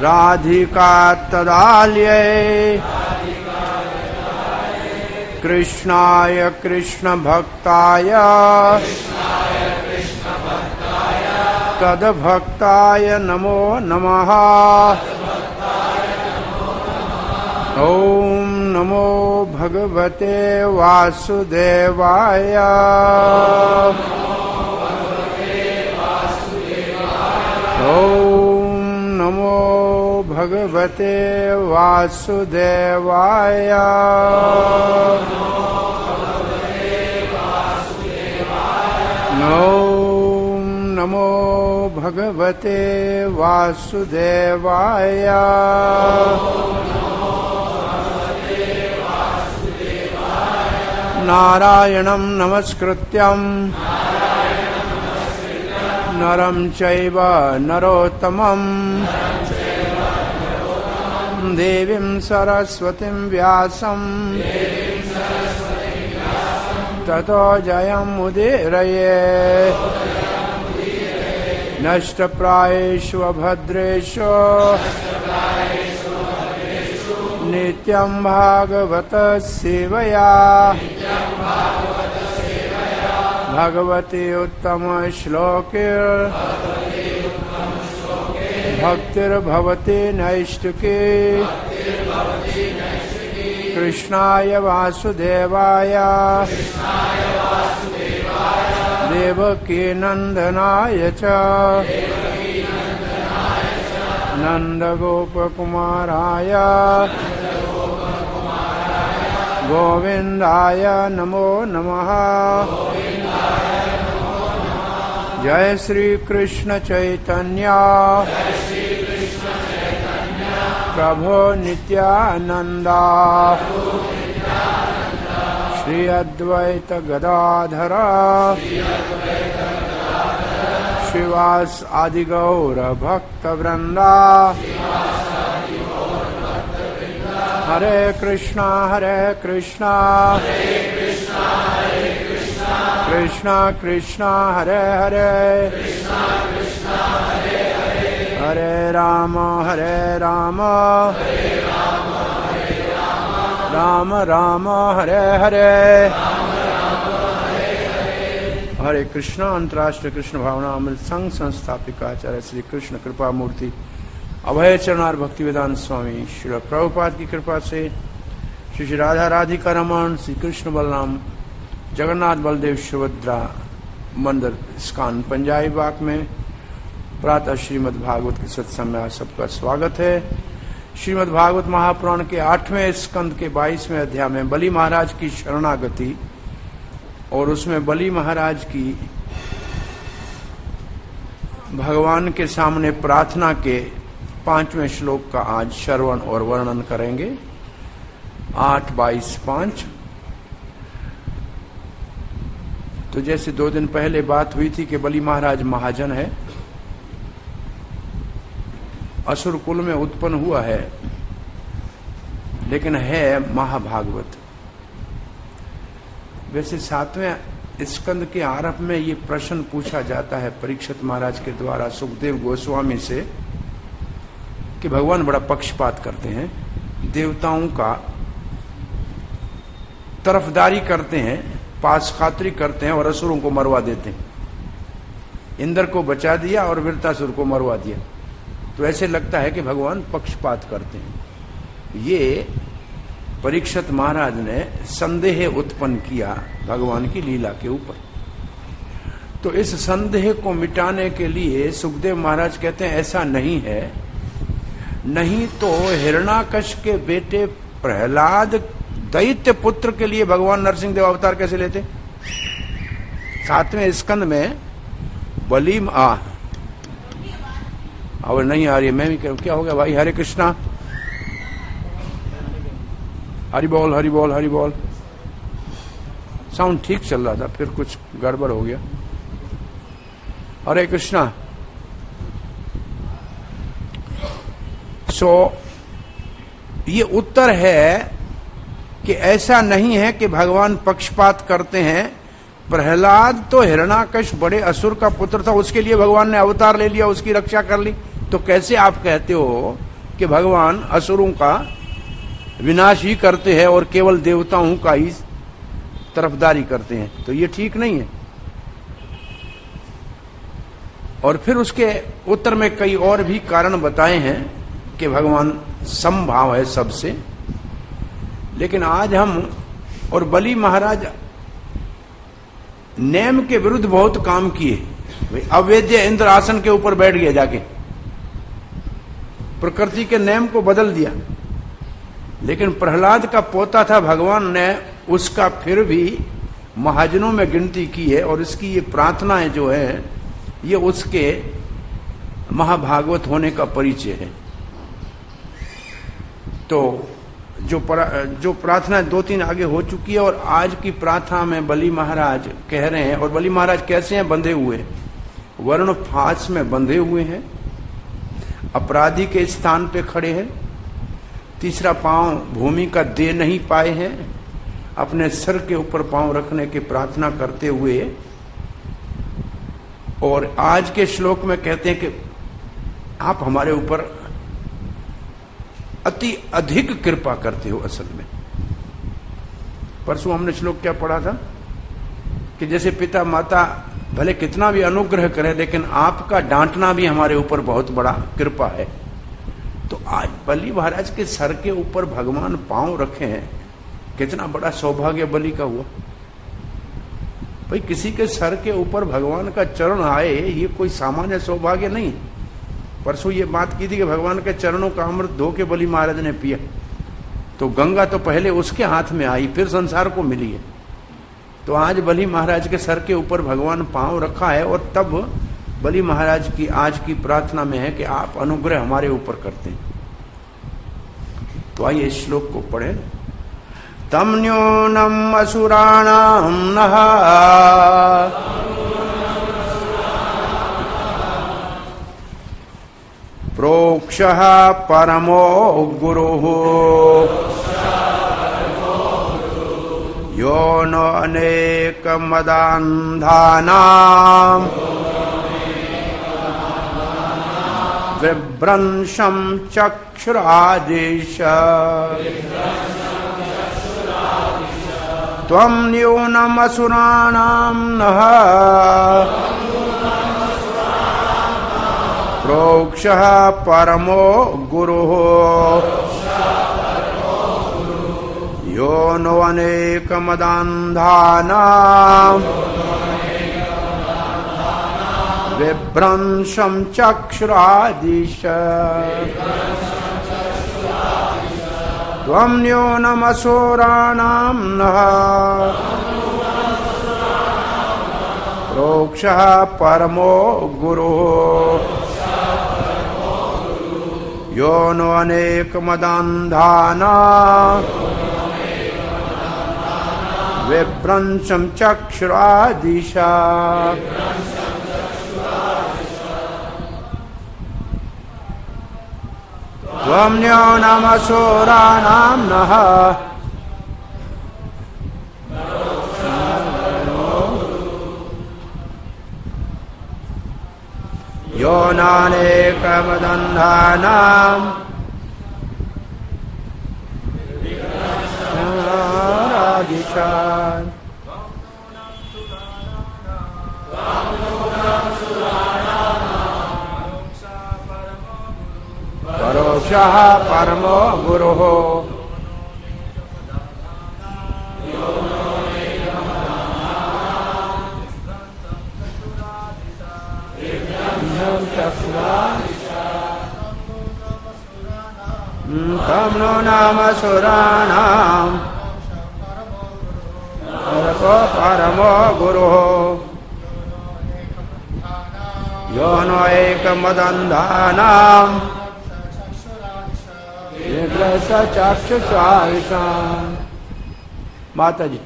राधिका तदालये कृष्णाय कृष्ण भक्ताय तद्भक्ताय नमो नमः। ओम नमो भगवते वासुदेवाय। ओम नमो भगवते वासुदेवाय। ओम नमो भगवते वासुदेवाय। नारायणं नमस्कृत्यं नरं चैव नरोत्तमं देवीं सरस्वतीं व्यासं ततो जयमुदीरये। नष्टप्रायेषु भद्रेषु नित्यं भागवत सेवया भगवती उत्तम श्लोके भक्तिर्भवति नैष्टिके। कृष्णाय वासुदेवाय देवकी नंदनाय च नंदगोपकुमाराय गोविंदाय नमो नमः। जय श्री कृष्ण चैतन्य प्रभो नित्यानंदा श्री अद्वैत गदाधर श्रीवास आदि गौर भक्त वृंदा। हरे कृष्णा कृष्णा कृष्णा हरे हरे हरे राम राम राम हरे हरे। हरे कृष्णा। अंतर्राष्ट्रीय कृष्ण भावना अमृत संघ संस्थापिका आचार्य श्री कृष्ण कृपा मूर्ति अभय चरणार भक्ति वेदांत स्वामी श्री प्रभुपाद की कृपा से श्री राधा राधिका रमन श्री कृष्ण बलराम जगन्नाथ बलदेव सुभद्रा मंदिर स्कान पंजाबी बाग में प्रातः श्रीमद् भागवत के सत्संग में सबका स्वागत है। श्रीमद् भागवत महापुराण के 8वें स्कंद के 22वें अध्याय में बलि महाराज की शरणागति और उसमें बलि महाराज की भगवान के सामने प्रार्थना के 5वें श्लोक का आज श्रवण और वर्णन करेंगे। 8:22:5। तो जैसे 2 दिन पहले बात हुई थी कि बलि महाराज महाजन है, असुर कुल में उत्पन्न हुआ है, लेकिन है महाभागवत। वैसे 7वें स्कंद के आरंभ में ये प्रश्न पूछा जाता है परीक्षित महाराज के द्वारा सुखदेव गोस्वामी से कि भगवान बड़ा पक्षपात करते हैं, देवताओं का तरफदारी करते हैं, पास खातरी करते हैं और असुरों को मरवा देते हैं। इंद्र को बचा दिया और वृत्रासुर को मरवा दिया, तो ऐसे लगता है कि भगवान पक्षपात करते हैं। ये परीक्षित महाराज ने संदेह उत्पन्न किया भगवान की लीला के ऊपर। तो इस संदेह को मिटाने के लिए सुखदेव महाराज कहते हैं ऐसा नहीं है, नहीं तो हिरण्याकश के बेटे प्रहलाद दैत्य पुत्र के लिए भगवान नरसिंह देव अवतार कैसे लेते? 7वें स्कंद में बलि अब नहीं आ रही है, मैं भी कहूं क्या हो गया भाई? हरे कृष्णा, हरि बोल हरि बोल हरि बोल। साउंड ठीक चल रहा था, फिर कुछ गड़बड़ हो गया। हरे कृष्णा। ये उत्तर है कि ऐसा नहीं है कि भगवान पक्षपात करते हैं। प्रहलाद तो हिरण्याकश बड़े असुर का पुत्र था, उसके लिए भगवान ने अवतार ले लिया, उसकी रक्षा कर ली। तो कैसे आप कहते हो कि भगवान असुरों का विनाश ही करते हैं और केवल देवताओं का ही तरफदारी करते हैं, तो ये ठीक नहीं है। और फिर उसके उत्तर में कई और भी कारण बताए हैं कि भगवान समभाव है सबसे। लेकिन आज हम और बलि महाराज नेम के विरुद्ध बहुत काम किए। अवैद्य इंद्र आसन के ऊपर बैठ गया, जाके प्रकृति के नेम को बदल दिया। लेकिन प्रहलाद का पोता था, भगवान ने उसका फिर भी महाजनों में गिनती की है। और इसकी ये प्रार्थनाएं जो है ये उसके महाभागवत होने का परिचय है। तो जो प्रार्थना 2-3 आगे हो चुकी है, और आज की प्रार्थना में बलि महाराज कह रहे हैं। और बलि महाराज कैसे हैं? बंधे हुए, वर्ण फांस में बंधे हुए हैं, अपराधी के स्थान पे खड़े हैं, तीसरा पांव भूमि का दे नहीं पाए हैं, अपने सर के ऊपर पांव रखने की प्रार्थना करते हुए। और आज के श्लोक में कहते हैं कि आप हमारे ऊपर अति अधिक कृपा करते हो। असल में परसों हमने श्लोक क्या पढ़ा था कि जैसे पिता माता भले कितना भी अनुग्रह करे, लेकिन आपका डांटना भी हमारे ऊपर बहुत बड़ा कृपा है। तो आज बलि महाराज के सर के ऊपर भगवान पांव रखे हैं, कितना बड़ा सौभाग्य बलि का हुआ। भाई किसी के सर के ऊपर भगवान का चरण आए, ये कोई सामान्य सौभाग्य नहीं। परसों ये बात की थी कि भगवान के चरणों का अमृत धो के बलि महाराज ने पिया, तो गंगा तो पहले उसके हाथ में आई, फिर संसार को मिली है। तो आज बलि महाराज के सर के ऊपर भगवान पांव रखा है, और तब बलि महाराज की आज की प्रार्थना में है कि आप अनुग्रह हमारे ऊपर करते हैं। तो आइए इस श्लोक को पढ़े। तम न्यूनम असुराणाम नः प्रोक्षः परमो गुरुः यो न अनेक मदान्धानाम् विभ्रंशं चक्षुरादिश त्वं न्यूनमसुराणां नः प्रोक्षः परमो गुरुः यो नो अनेकमदान्धानाम् विभ्रंशं चक्षुरादिश त्वं न्यूनमसुराणां नः प्रोक्षः परमो गुरुः यो नो अनेकमदान्धानाम् विभ्रंशं चक्षुरादिश। त्वं न्यूनमसुराणां नः यो नानेकमदन्धानाम् आदिशान् परोक्षः परमो गुरुः तं नो नामसुराणाम् परमो गुरुः यो नो एकमदन्धानाम् चक्षुषादिशान्। माता जी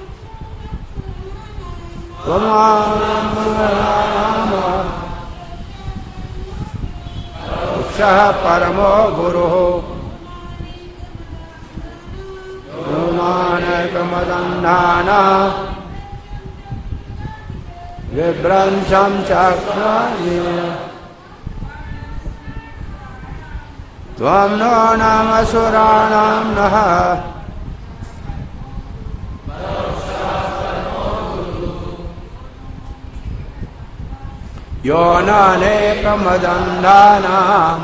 प्रोक्षः परमो गुरुः यो नानेकमदन्धानाम् विभ्रंशं चक्षुरादिश त्वं नो नामसुराणां नः यो नानेकमदन्धानां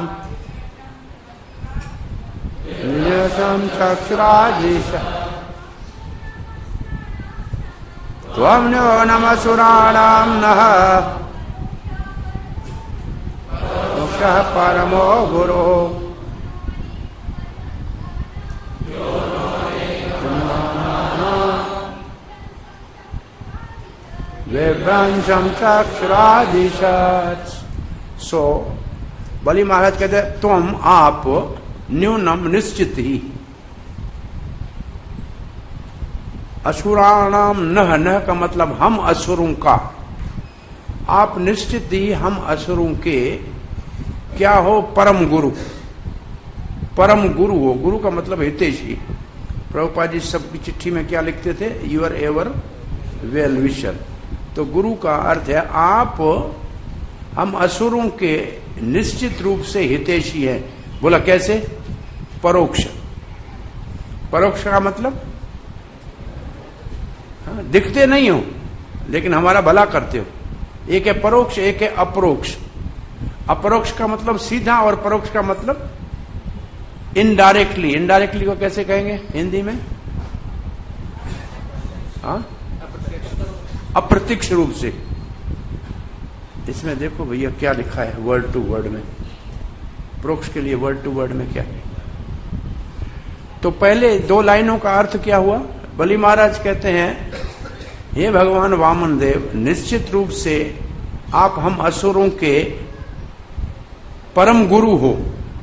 निजसं चक्षुराधीश त्वं नो नामसुराणां नः मोक्षः परमो गुरो विभ्रंशं चक्षुरादिशत्। सो बलि महाराज कहते तुम आप न्यूनम निश्चित ही असुराणाम न का मतलब हम असुरों का, आप निश्चित ही हम असुरों के क्या हो, परम गुरु। परम गुरु हो, गुरु का मतलब हितैषी। प्रभुपाद जी सबकी चिट्ठी में क्या लिखते थे, यूर एवर वेल विशर। तो गुरु का अर्थ है आप हम असुरों के निश्चित रूप से हितैषी हैं। बोला कैसे, परोक्ष। परोक्ष का मतलब दिखते नहीं हो लेकिन हमारा भला करते हो। एक है परोक्ष, एक है अपरोक्ष। अपरोक्ष का मतलब सीधा और परोक्ष का मतलब इनडायरेक्टली। इनडायरेक्टली को कैसे कहेंगे हिंदी में, अप्रत्यक्ष रूप से। इसमें देखो भैया क्या लिखा है वर्ड टू वर्ड में, परोक्ष के लिए वर्ड टू वर्ड में क्या है। तो पहले दो लाइनों का अर्थ क्या हुआ, बलि महाराज कहते हैं हे भगवान वामन देव, निश्चित रूप से आप हम असुरों के परम गुरु हो।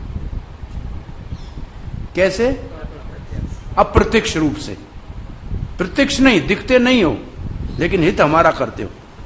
कैसे, अप्रत्यक्ष रूप से। प्रत्यक्ष नहीं, दिखते नहीं हो लेकिन हित हमारा करते हो।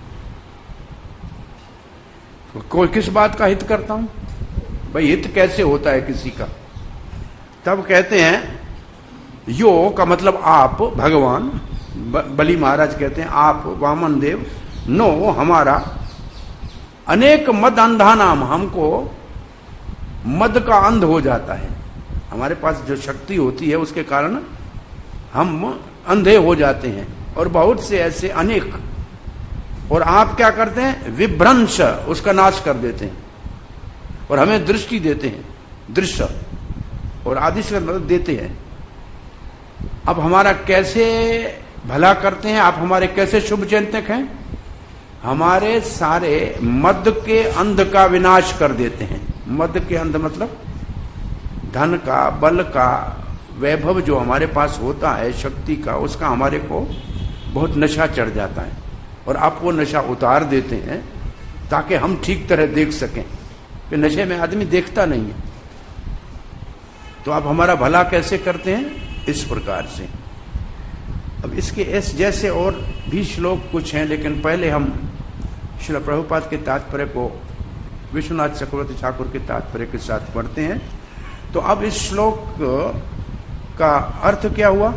कोई किस बात का हित करता हूं भाई, हित कैसे होता है किसी का। तब कहते हैं यो का मतलब आप भगवान, बलि महाराज कहते हैं आप वामन देव, नो हमारा, अनेक मद अंधा नाम, हमको मद का अंध हो जाता है। हमारे पास जो शक्ति होती है उसके कारण हम अंधे हो जाते हैं, और बहुत से ऐसे अनेक। और आप क्या करते हैं, विभ्रंश, उसका नाश कर देते हैं और हमें दृष्टि देते हैं, दृश्य और आदि से मतलब देते हैं। अब हमारा कैसे भला करते हैं आप, हमारे कैसे शुभ चिंतक हैं, हमारे सारे मद के अंध का विनाश कर देते हैं। मद के अंध मतलब धन का, बल का, वैभव जो हमारे पास होता है, शक्ति का, उसका हमारे को बहुत नशा चढ़ जाता है और आप वो नशा उतार देते हैं ताकि हम ठीक तरह देख सकें, कि नशे में आदमी देखता नहीं है। तो आप हमारा भला कैसे करते हैं, इस प्रकार से। अब इसके जैसे और भी श्लोक कुछ हैं, लेकिन पहले हम श्रील प्रभुपाद के तात्पर्य को विश्वनाथ चक्रवर्ती ठाकुर के तात्पर्य के साथ पढ़ते हैं। तो अब इस श्लोक का अर्थ क्या हुआ,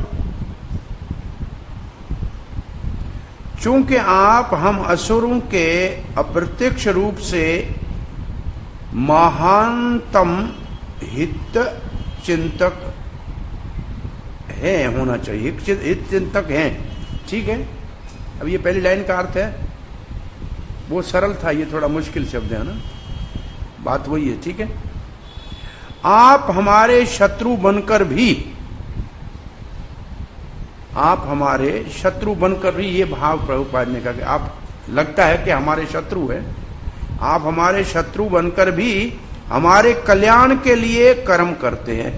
चूंकि आप हम असुरों के अप्रत्यक्ष रूप से महानतम हित चिंतक है, होना चाहिए, हित चिंतक हैं, ठीक है। अब ये पहली लाइन का अर्थ है, वो सरल था, ये थोड़ा मुश्किल शब्द है ना, बात वही है, ठीक है। आप हमारे शत्रु बनकर भी, आप हमारे शत्रु बनकर भी, ये भाव प्रभुपाद ने कहा कि आप लगता है कि हमारे शत्रु है, आप हमारे शत्रु बनकर भी हमारे कल्याण के लिए कर्म करते हैं।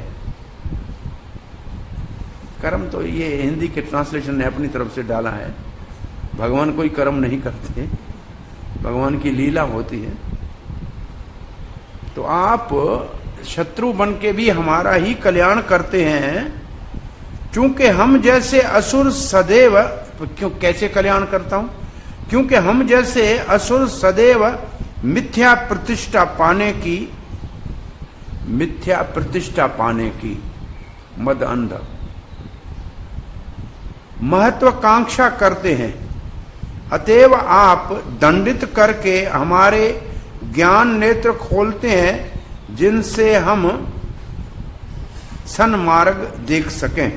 कर्म तो ये हिंदी के ट्रांसलेशन ने अपनी तरफ से डाला है, भगवान कोई कर्म नहीं करते, भगवान की लीला होती है। तो आप शत्रु बन के भी हमारा ही कल्याण करते हैं, क्योंकि हम जैसे असुर सदैव, क्यों कैसे कल्याण करता हूं, क्योंकि हम जैसे असुर सदैव मिथ्या प्रतिष्ठा पाने की मद अंध महत्वाकांक्षा करते हैं। अतएव आप दंडित करके हमारे ज्ञान नेत्र खोलते हैं, जिनसे हम सन्मार्ग देख सकें।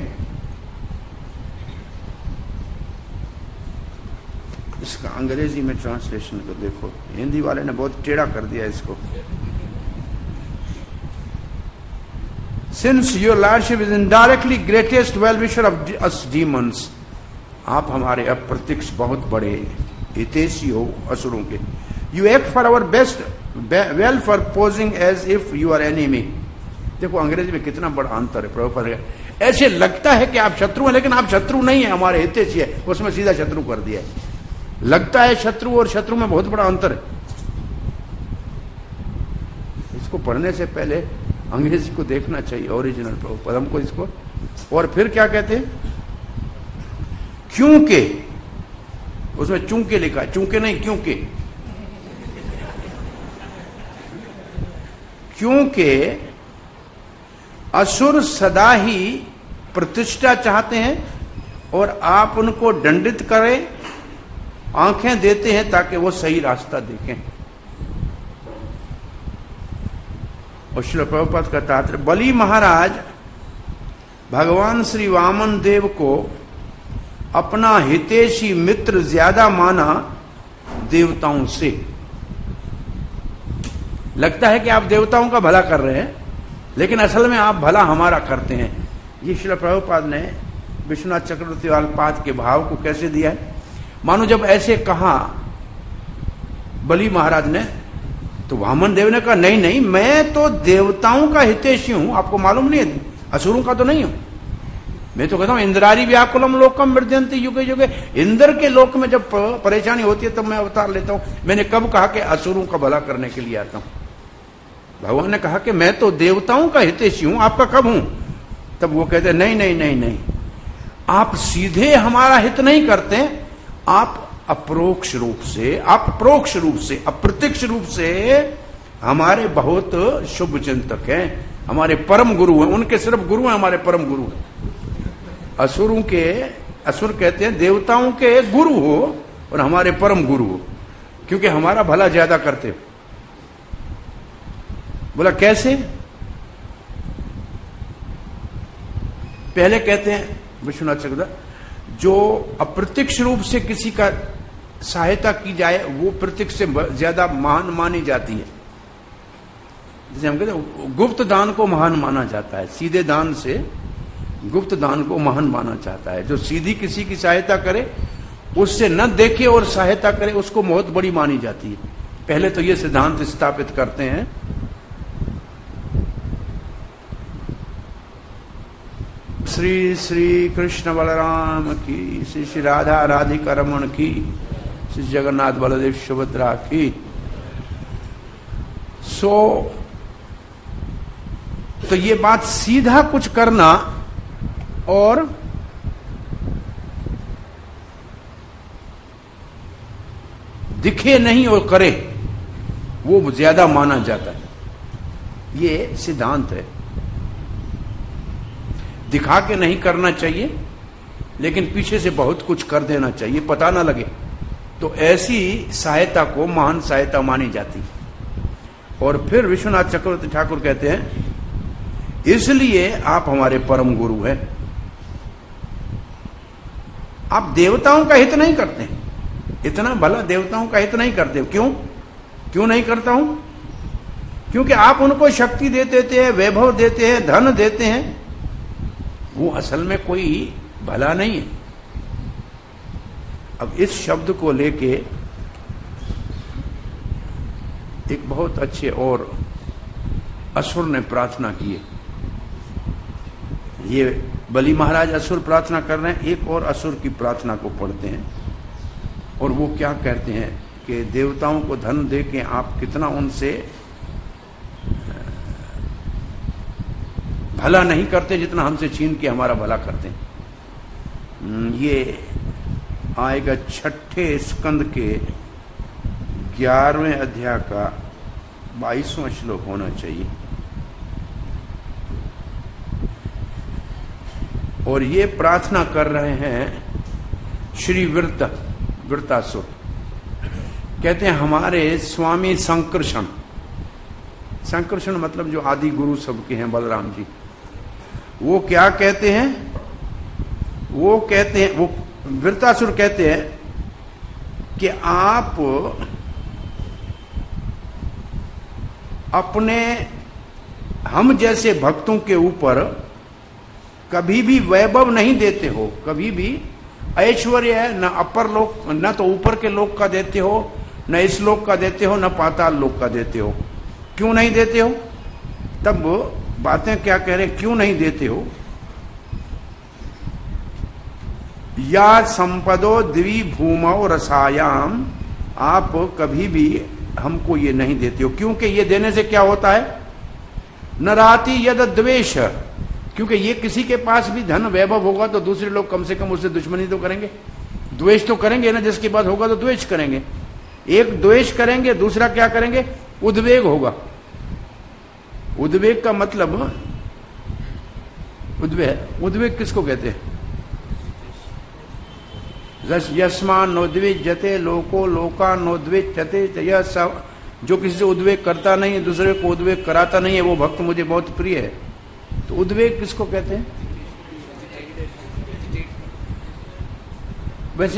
इसका अंग्रेजी में ट्रांसलेशन को देखो, हिंदी वाले ने बहुत टेढ़ा कर दिया इसको। Since your lordship is indirectly greatest well-wisher of us demons, आप हमारे अप्रत्यक्ष बहुत बड़े हितैषी हो असुरों के। You act for our best, well for posing as if you are enemy। देखो अंग्रेजी में कितना बड़ा अंतर है प्रभुपाद का। ऐसे लगता है कि आप शत्रु हैं, लेकिन आप शत्रु नहीं है, हमारे हितैषी है, उसमें सीधा शत्रु कर दिया है। लगता है शत्रु और शत्रु में बहुत बड़ा अंतर है। इसको पढ़ने से पहले अंग्रेजी को देखना चाहिए, ओरिजिनल प्रभुपाद हमको इसको। और फिर क्या कहते हैं, क्योंकि उसमें चूंकि लिखा, चूंकि नहीं क्योंकि, क्योंकि असुर सदा ही प्रतिष्ठा चाहते हैं और आप उनको दंडित करें, आंखें देते हैं ताकि वो सही रास्ता देखें। और श्रील प्रभुपाद का तात्पर्य, बलि महाराज भगवान श्री वामन देव को अपना हितैषी मित्र ज्यादा माना देवताओं से। लगता है कि आप देवताओं का भला कर रहे हैं, लेकिन असल में आप भला हमारा करते हैं। ये श्रील प्रभुपाद ने विश्वनाथ चक्रवर्ती वालपाद के भाव को कैसे दिया है। मानो जब ऐसे कहा बलि महाराज ने, तो वामन देव ने कहा नहीं नहीं, मैं तो देवताओं का हितैषी हूं, आपको मालूम नहीं है, असुरों का तो नहीं हूं। मैं तो कहता हूं इंद्रारी व्याकुलम लोकम मृद्यंति युगे युगे। इंद्र के लोक में जब परेशानी होती है तब मैं अवतार लेता हूं। मैंने कब कहा कि असुरों का भला करने के लिए आता हूं। भगवान ने कहा कि मैं तो देवताओं का हितैषी हूं, आपका कब हूं। तब वो कहते नहीं नहीं नहीं नहीं, आप सीधे हमारा हित नहीं करते, आप अप्रोक्ष रूप से, आप परोक्ष रूप से, अप्रत्यक्ष रूप से हमारे बहुत शुभ चिंतक हैं, हमारे परम गुरु हैं। उनके सिर्फ गुरु हैं, हमारे परम गुरु हैं। असुरों के, असुर कहते हैं देवताओं के गुरु हो और हमारे परम गुरु हो, क्योंकि हमारा भला ज्यादा करते हो। बोला कैसे। पहले कहते हैं विश्वनाथ चक्रवर्ती, जो अप्रत्यक्ष रूप से किसी का सहायता की जाए वो प्रत्यक्ष से ज्यादा महान मानी जाती है। जैसे हम कहते हैं गुप्त दान को महान माना जाता है, सीधे दान से गुप्त दान को महान माना जाता है। जो सीधी किसी की सहायता करे, उससे न देखे और सहायता करे, उसको बहुत बड़ी मानी जाती है। पहले तो ये सिद्धांत स्थापित करते हैं। श्री श्री कृष्ण बलराम की, श्री श्री राधा राधिका रमण की, श्री जगन्नाथ बलदेव सुभद्रा की। तो ये बात सीधा कुछ करना और दिखे नहीं और करे, वो ज्यादा माना जाता है। ये सिद्धांत है। दिखा के नहीं करना चाहिए, लेकिन पीछे से बहुत कुछ कर देना चाहिए, पता ना लगे। तो ऐसी सहायता को महान सहायता मानी जाती है। और फिर विश्वनाथ चक्रवर्ती ठाकुर कहते हैं, इसलिए आप हमारे परम गुरु हैं। आप देवताओं का हित नहीं करते, इतना भला देवताओं का हित नहीं करते। क्यों नहीं करता हूं? क्योंकि आप उनको शक्ति देते हैं, वैभव देते हैं, धन देते हैं, वो असल में कोई भला नहीं है। अब इस शब्द को लेके एक बहुत अच्छे और असुर ने प्रार्थना की है। ये बलि महाराज असुर प्रार्थना कर रहे हैं, एक और असुर की प्रार्थना को पढ़ते हैं। और वो क्या कहते हैं कि देवताओं को धन दे के आप कितना उनसे भला नहीं करते जितना हमसे छीन के हमारा भला करते हैं। ये आएगा 6ठे स्कंद के 11वें अध्याय का 22वां श्लोक होना चाहिए। और ये प्रार्थना कर रहे हैं श्री वृत्तासुर। कहते हैं हमारे स्वामी संकर्षण, संकर्षण मतलब जो आदि गुरु सबके हैं बलराम जी, वो क्या कहते हैं, वो कहते हैं, वो वृत्तासुर कहते हैं कि आप अपने हम जैसे भक्तों के ऊपर कभी भी वैभव नहीं देते हो, कभी भी ऐश्वर्य है न अपर लोक, न तो ऊपर के लोक का देते हो, न इस लोक का देते हो, न पाताल लोक का देते हो। क्यों नहीं देते हो? तब बातें क्या कह रहे हैं, क्यों नहीं देते हो? या संपदो द्विभूमौ रसायाम, आप कभी भी हमको ये नहीं देते हो। क्योंकि ये देने से क्या होता है, न राति यद द्वेष, क्योंकि ये किसी के पास भी धन वैभव होगा तो दूसरे लोग कम से कम उससे दुश्मनी तो करेंगे, द्वेष तो करेंगे ना, जिसके पास होगा तो द्वेष करेंगे। एक द्वेष करेंगे, दूसरा क्या करेंगे, उद्वेग होगा। उद्वेग का मतलब, उद्वेग किसको कहते हैं? यस्मा नोद्विज्यते लोको लोका नोद्विज्यते, यह सब जो किसी से उद्वेग करता नहीं है, दूसरे को उद्वेग कराता नहीं है, वो भक्त मुझे बहुत प्रिय है। तो उद्वेग किसको कहते हैं? वैसे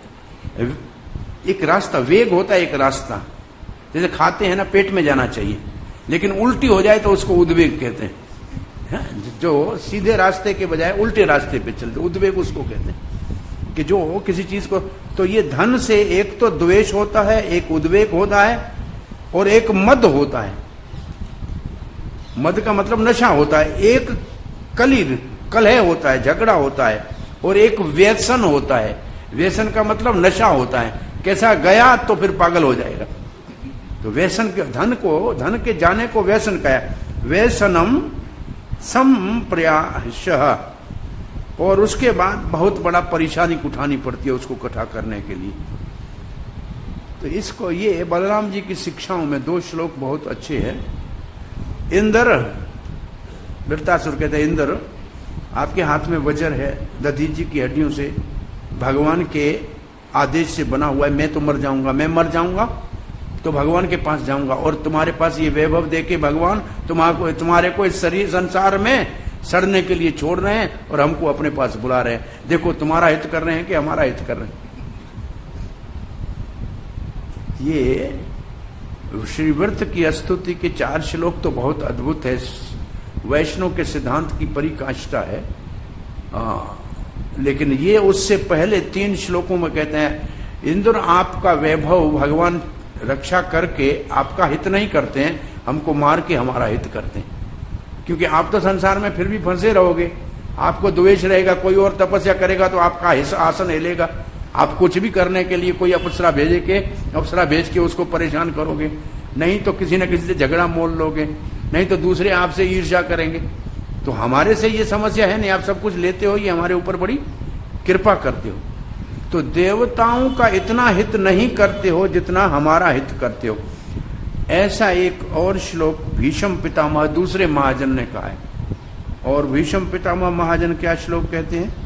एक रास्ता, वेग होता है एक रास्ता, जैसे खाते हैं ना, पेट में जाना चाहिए, लेकिन उल्टी हो जाए तो उसको उद्वेग कहते हैं। जो सीधे रास्ते के बजाय उल्टे रास्ते पे चलते, उद्वेग उसको कहते हैं कि जो किसी चीज को, तो ये धन से एक तो द्वेष होता है, एक उद्वेग होता है, और एक मद होता है। मद का मतलब नशा होता है। एक कलह होता है, झगड़ा होता है, और एक व्यसन होता है। व्यसन का मतलब नशा होता है, कैसा गया तो फिर पागल हो जाएगा। तो व्यसन के, धन के जाने को व्यसन कहा। व्यसनम संप्रयासः, और उसके बाद बहुत बड़ा परेशानी उठानी पड़ती है उसको इकट्ठा करने के लिए। तो इसको, ये बलराम जी की शिक्षाओं में 2 श्लोक बहुत अच्छे हैं। इंद्र, वृत्तासुर कहते हैं, इंद्र आपके हाथ में वज्र है, दधीचि की हड्डियों से भगवान के आदेश से बना हुआ है। मैं तो मर जाऊंगा, मैं मर जाऊंगा तो भगवान के पास जाऊंगा, और तुम्हारे पास ये वैभव देके भगवान तुम्हारे को इस शरीर संसार में सड़ने के लिए छोड़ रहे हैं और हमको अपने पास बुला रहे हैं। देखो तुम्हारा हित कर रहे हैं कि हमारा हित कर रहे हैं। ये श्री व्रत की स्तुति के 4 श्लोक तो बहुत अद्भुत है, वैष्णव के सिद्धांत की परिकाष्ठा है। लेकिन ये उससे पहले 3 श्लोकों में कहते हैं, इंद्र आपका वैभव भगवान रक्षा करके आपका हित नहीं करते हैं, हमको मार के हमारा हित करते हैं। क्योंकि आप तो संसार में फिर भी फंसे रहोगे, आपको द्वेष रहेगा, कोई और तपस्या करेगा तो आपका आसन हिलेगा। आप कुछ भी करने के लिए कोई अप्सरा भेज के उसको परेशान करोगे, नहीं तो किसी न किसी से झगड़ा मोल लोगे, नहीं तो दूसरे आपसे ईर्ष्या करेंगे। तो हमारे से ये समस्या है नहीं, आप सब कुछ लेते हो, ये हमारे ऊपर बड़ी कृपा करते हो। तो देवताओं का इतना हित नहीं करते हो जितना हमारा हित करते हो। ऐसा एक और श्लोक भीष्म पितामह दूसरे महाजन ने कहा है। और भीष्म पितामह महाजन क्या श्लोक कहते हैं?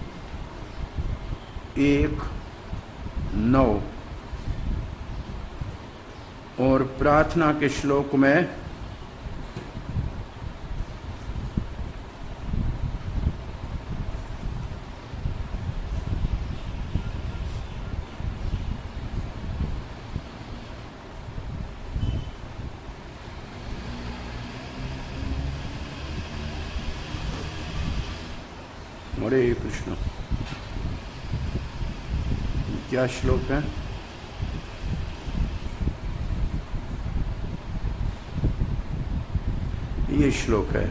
1:9 और प्रार्थना के श्लोक में हरे कृष्ण, क्या श्लोक है? ये श्लोक है,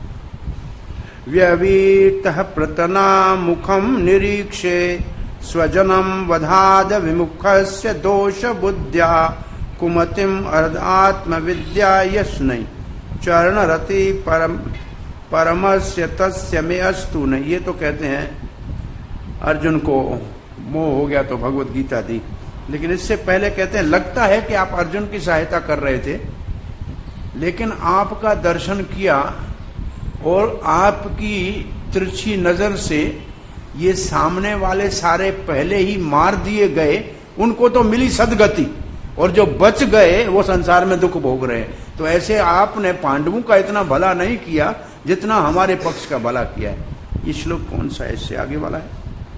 व्यवीतः प्रतना मुखम निरीक्षे स्वजनम वधाद विमुखस्य दोष बुद्ध्या कुमतिम अर्धात्म विद्या यस्नै चरणरति परमस्य तस्य में अस्तु न। ये तो कहते हैं अर्जुन को मोह हो गया तो भगवत गीता दी, लेकिन इससे पहले कहते हैं लगता है कि आप अर्जुन की सहायता कर रहे थे, लेकिन आपका दर्शन किया और आपकी तिरछी नजर से ये सामने वाले सारे पहले ही मार दिए गए, उनको तो मिली सदगति, और जो बच गए वो संसार में दुख भोग रहे हैं। तो ऐसे आपने पांडवों का इतना भला नहीं किया जितना हमारे पक्ष का भला किया है। ये श्लोक कौन सा है, इससे आगे वाला है?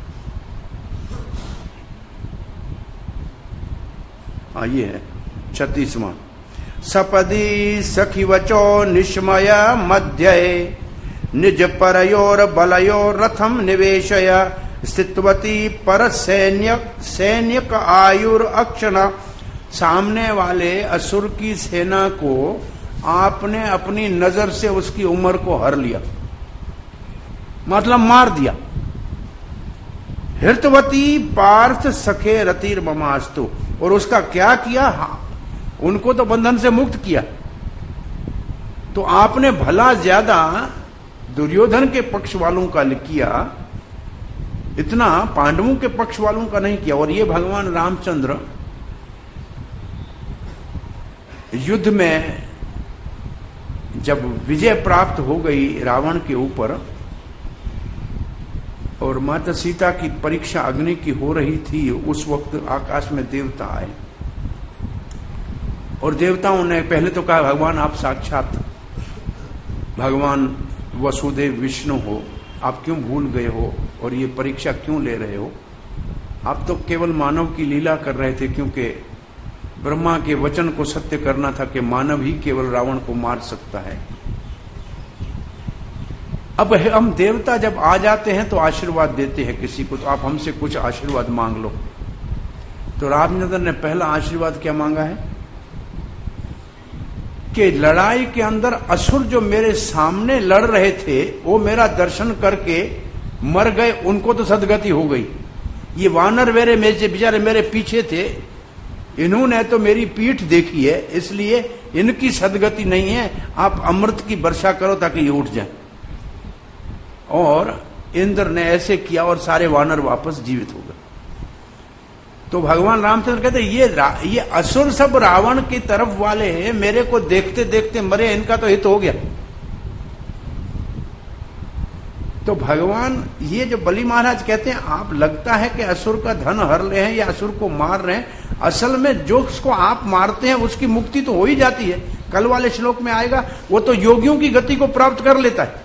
हाँ, ये है 36वां। सपदी सखी वचो निष्मय मध्य निज परयोर बलयोर रथम निवेशय स्थितवती पर सैन्यक आयुर अक्षण। सामने वाले असुर की सेना को आपने अपनी नजर से उसकी उम्र को हर लिया, मतलब मार दिया। हृतवती पार्थ सखे रतिर ममास्तु, और उसका क्या किया? हाँ, उनको तो बंधन से मुक्त किया। तो आपने भला ज्यादा दुर्योधन के पक्ष वालों का किया, इतना पांडवों के पक्ष वालों का नहीं किया। और ये भगवान रामचंद्र युद्ध में जब विजय प्राप्त हो गई रावण के ऊपर और माता सीता की परीक्षा अग्नि की हो रही थी, उस वक्त आकाश में देवता आए और देवताओं ने पहले तो कहा, भगवान आप साक्षात भगवान वसुदेव विष्णु हो, आप क्यों भूल गए हो और ये परीक्षा क्यों ले रहे हो? आप तो केवल मानव की लीला कर रहे थे, क्योंकि ब्रह्मा के वचन को सत्य करना था कि मानव ही केवल रावण को मार सकता है। अब हम देवता जब आ जाते हैं तो आशीर्वाद देते हैं किसी को, तो आप हमसे कुछ आशीर्वाद मांग लो। तो रामचंद्र ने पहला आशीर्वाद क्या मांगा है कि लड़ाई के अंदर असुर जो मेरे सामने लड़ रहे थे वो मेरा दर्शन करके मर गए, उनको तो सदगति हो गई। ये वानर मेरे बेचारे मेरे पीछे थे, इन्होंने तो मेरी पीठ देखी है, इसलिए इनकी सदगति नहीं है। आप अमृत की वर्षा करो ताकि ये उठ जाए। और इंद्र ने ऐसे किया और सारे वानर वापस जीवित हो गए। तो भगवान रामचंद्र कहते ये असुर सब रावण की तरफ वाले हैं, मेरे को देखते देखते मरे, इनका तो हित हो गया। तो भगवान ये जो बलि महाराज कहते हैं, आप लगता है कि असुर का धन हर रहे हैं या असुर को मार रहे हैं, असल में जो उसको आप मारते हैं उसकी मुक्ति तो हो ही जाती है। कल वाले श्लोक में आएगा, वो तो योगियों की गति को प्राप्त कर लेता है,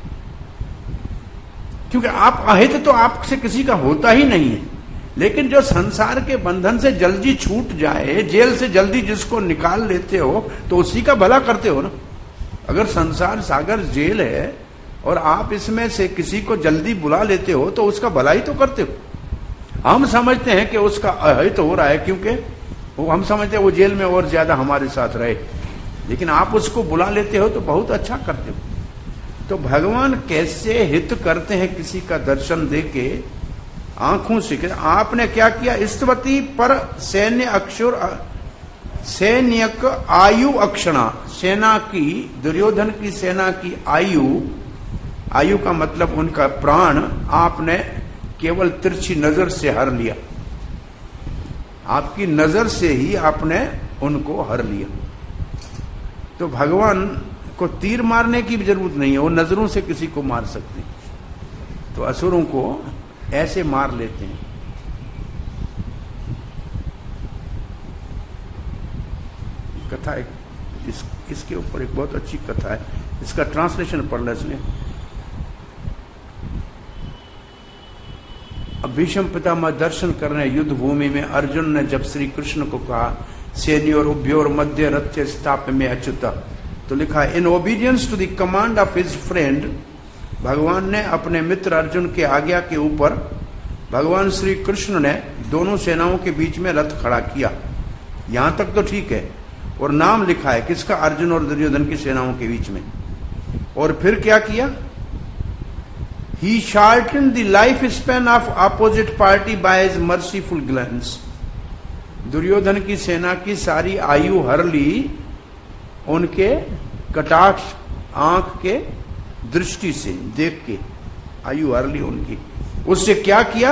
क्योंकि आप अहित तो आपसे किसी का होता ही नहीं है। लेकिन जो संसार के बंधन से जल्दी छूट जाए, जेल से जल्दी जिसको निकाल लेते हो, तो उसी का भला करते हो ना। अगर संसार सागर जेल है और आप इसमें से किसी को जल्दी बुला लेते हो तो उसका भला ही तो करते हो। हम समझते हैं कि उसका अहित हो रहा है, क्योंकि हम समझते हैं वो जेल में और ज्यादा हमारे साथ रहे, लेकिन आप उसको बुला लेते हो तो बहुत अच्छा करते हो। तो भगवान कैसे हित करते हैं किसी का दर्शन देके आंखों से। आपने क्या किया? स्तवती पर सैन्य अक्षर सैन्यक आयु अक्षणा, सेना की, दुर्योधन की सेना की आयु का मतलब उनका प्राण आपने केवल तिरछी नजर से हर लिया। आपकी नजर से ही आपने उनको हर लिया। तो भगवान को तीर मारने की भी जरूरत नहीं है, वो नजरों से किसी को मार सकते हैं। तो असुरों को ऐसे मार लेते हैं। कथा एक इसके ऊपर एक बहुत अच्छी कथा है, इसका ट्रांसलेशन पढ़ लें इसलिए। अब भीष्म पितामह दर्शन करने युद्ध भूमि में अर्जुन ने जब श्री कृष्ण को कहा, सेनियोर उभयोर मध्य रथ्य स्थाप में अच्युत, तो लिखा in obedience to the command of his friend, भगवान ने अपने मित्र अर्जुन के आज्ञा के ऊपर भगवान श्री कृष्ण ने दोनों सेनाओं के बीच में रथ खड़ा किया। यहां तक तो ठीक है, और नाम लिखा है किसका? अर्जुन और दुर्योधन की सेनाओं के बीच में। और फिर क्या किया? He shortened the life span of opposite party by his merciful glance. Duryodhan की सेना की सारी आयु हर ली उनके कटाक्ष आंख के दृष्टि से देख के, आयु हर ली उनकी। उससे क्या किया?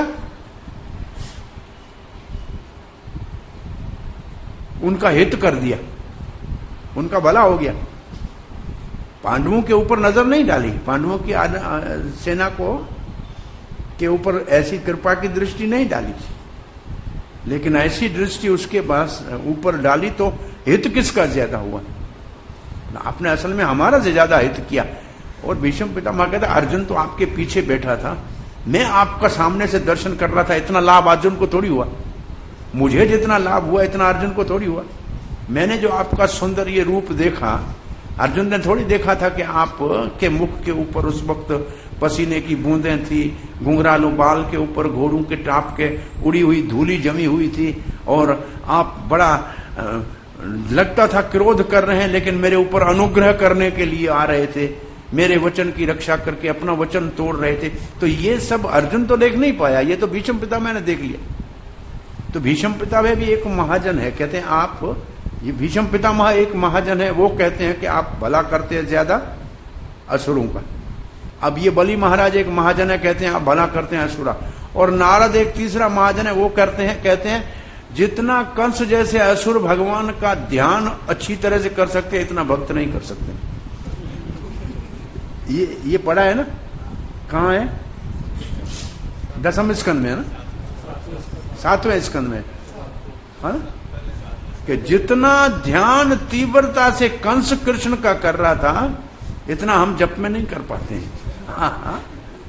उनका हित कर दिया, उनका भला हो गया। पांडवों के ऊपर नजर नहीं डाली, पांडवों की सेना को के ऊपर ऐसी कृपा की दृष्टि नहीं डाली, लेकिन ऐसी दृष्टि उसके पास ऊपर डाली तो हित किसका ज्यादा हुआ? आपने असल में हमारा से ज्यादा हित किया। और भीष्म पितामह कहता अर्जुन तो आपके पीछे बैठा था, मैं आपका सामने से दर्शन कर रहा था, इतना लाभ अर्जुन को थोड़ी हुआ, मुझे जितना लाभ हुआ इतना अर्जुन को थोड़ी हुआ। मैंने जो आपका सुंदर ये रूप देखा, अर्जुन ने थोड़ी देखा था कि आप के मुख के ऊपर उस वक्त पसीने की बूंदें थी, घुंघरालू बाल के ऊपर घोड़ों के टाप के उड़ी हुई धूली जमी हुई थी, और आप बड़ा लगता था क्रोध कर रहे हैं, लेकिन मेरे ऊपर अनुग्रह करने के लिए आ रहे थे, मेरे वचन की रक्षा करके अपना वचन तोड़ रहे थे। तो ये सब अर्जुन तो देख नहीं पाया, ये तो भीष्म पितामह ने देख लिया। तो भीष्म पितामह भी एक महाजन है, कहते हैं आप, ये भीष्म पितामह एक महाजन है, वो कहते हैं कि आप भला करते हैं ज्यादा असुरों का। अब ये बलि महाराज एक महाजन है, कहते हैं आप भला करते हैं असुरा। और नारद एक तीसरा महाजन है, वो कहते हैं जितना कंस जैसे असुर भगवान का ध्यान अच्छी तरह से कर सकते इतना भक्त नहीं कर सकते। ये पढ़ा है ना, कहाँ है? 10वें स्कंद में है ना, 7वें स्कंद में, हाँ, कि जितना ध्यान तीव्रता से कंस कृष्ण का कर रहा था इतना हम जप में नहीं कर पाते हैं। हाँ,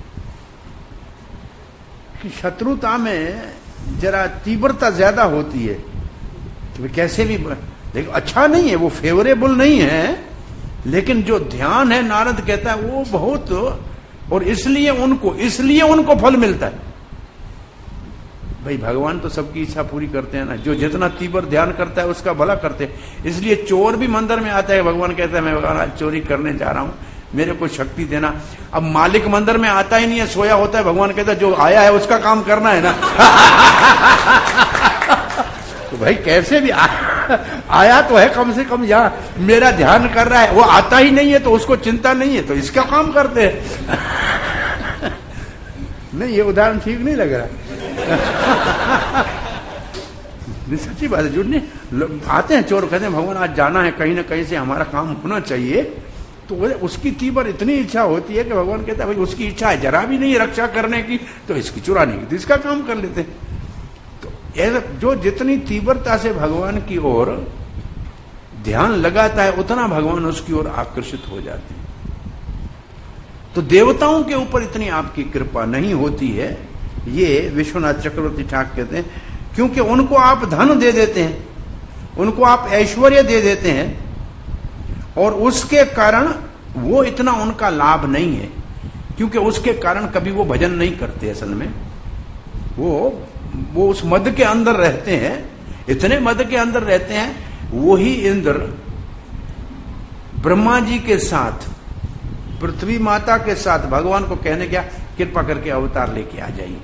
कि शत्रुता में जरा तीव्रता ज्यादा होती है, तो कैसे भी देखो अच्छा नहीं है, वो फेवरेबल नहीं है, लेकिन जो ध्यान है नारद कहता है वो बहुत, और इसलिए उनको फल मिलता है। भाई भगवान तो सबकी इच्छा पूरी करते हैं ना, जो जितना तीव्र ध्यान करता है उसका भला करते हैं। इसलिए चोर भी मंदिर में आता है, भगवान कहता है मैं भगवान आज चोरी करने जा रहा हूं, मेरे को शक्ति देना। अब मालिक मंदिर में आता ही नहीं है, सोया होता है, भगवान कहता है जो आया है उसका काम करना है ना। तो भाई कैसे भी आया तो है, कम से कम यहाँ मेरा ध्यान कर रहा है, वो आता ही नहीं है तो उसको चिंता नहीं है, तो इसका काम करते हैं। नहीं, ये उदाहरण ठीक नहीं लग रहा। सच्ची बात है, झूठ नहीं। आते हैं चोर, कहते हैं भगवान आज जाना है कहीं ना कहीं से, हमारा काम होना चाहिए, तो उसकी तीव्र इतनी इच्छा होती है कि भगवान कहता है भाई उसकी इच्छा है जरा भी नहीं रक्षा करने की, तो इसकी चुराने की, तो इसका काम कर लेते हैं। तो जो जितनी तीव्रता से भगवान की ओर ध्यान लगाता है उतना भगवान उसकी ओर आकर्षित हो जाते हैं। तो देवताओं के ऊपर इतनी आपकी कृपा नहीं होती है, ये विश्वनाथ चक्रवर्ती ठाकुर कहते हैं, क्योंकि उनको आप धन दे देते हैं, उनको आप ऐश्वर्य दे देते हैं, और उसके कारण वो इतना उनका लाभ नहीं है, क्योंकि उसके कारण कभी वो भजन नहीं करते। असल में वो उस मद के अंदर रहते हैं, इतने मद के अंदर रहते हैं। वही इंद्र ब्रह्मा जी के साथ, पृथ्वी माता के साथ भगवान को कहने क्या, कृपा करके अवतार लेके आ जाइए।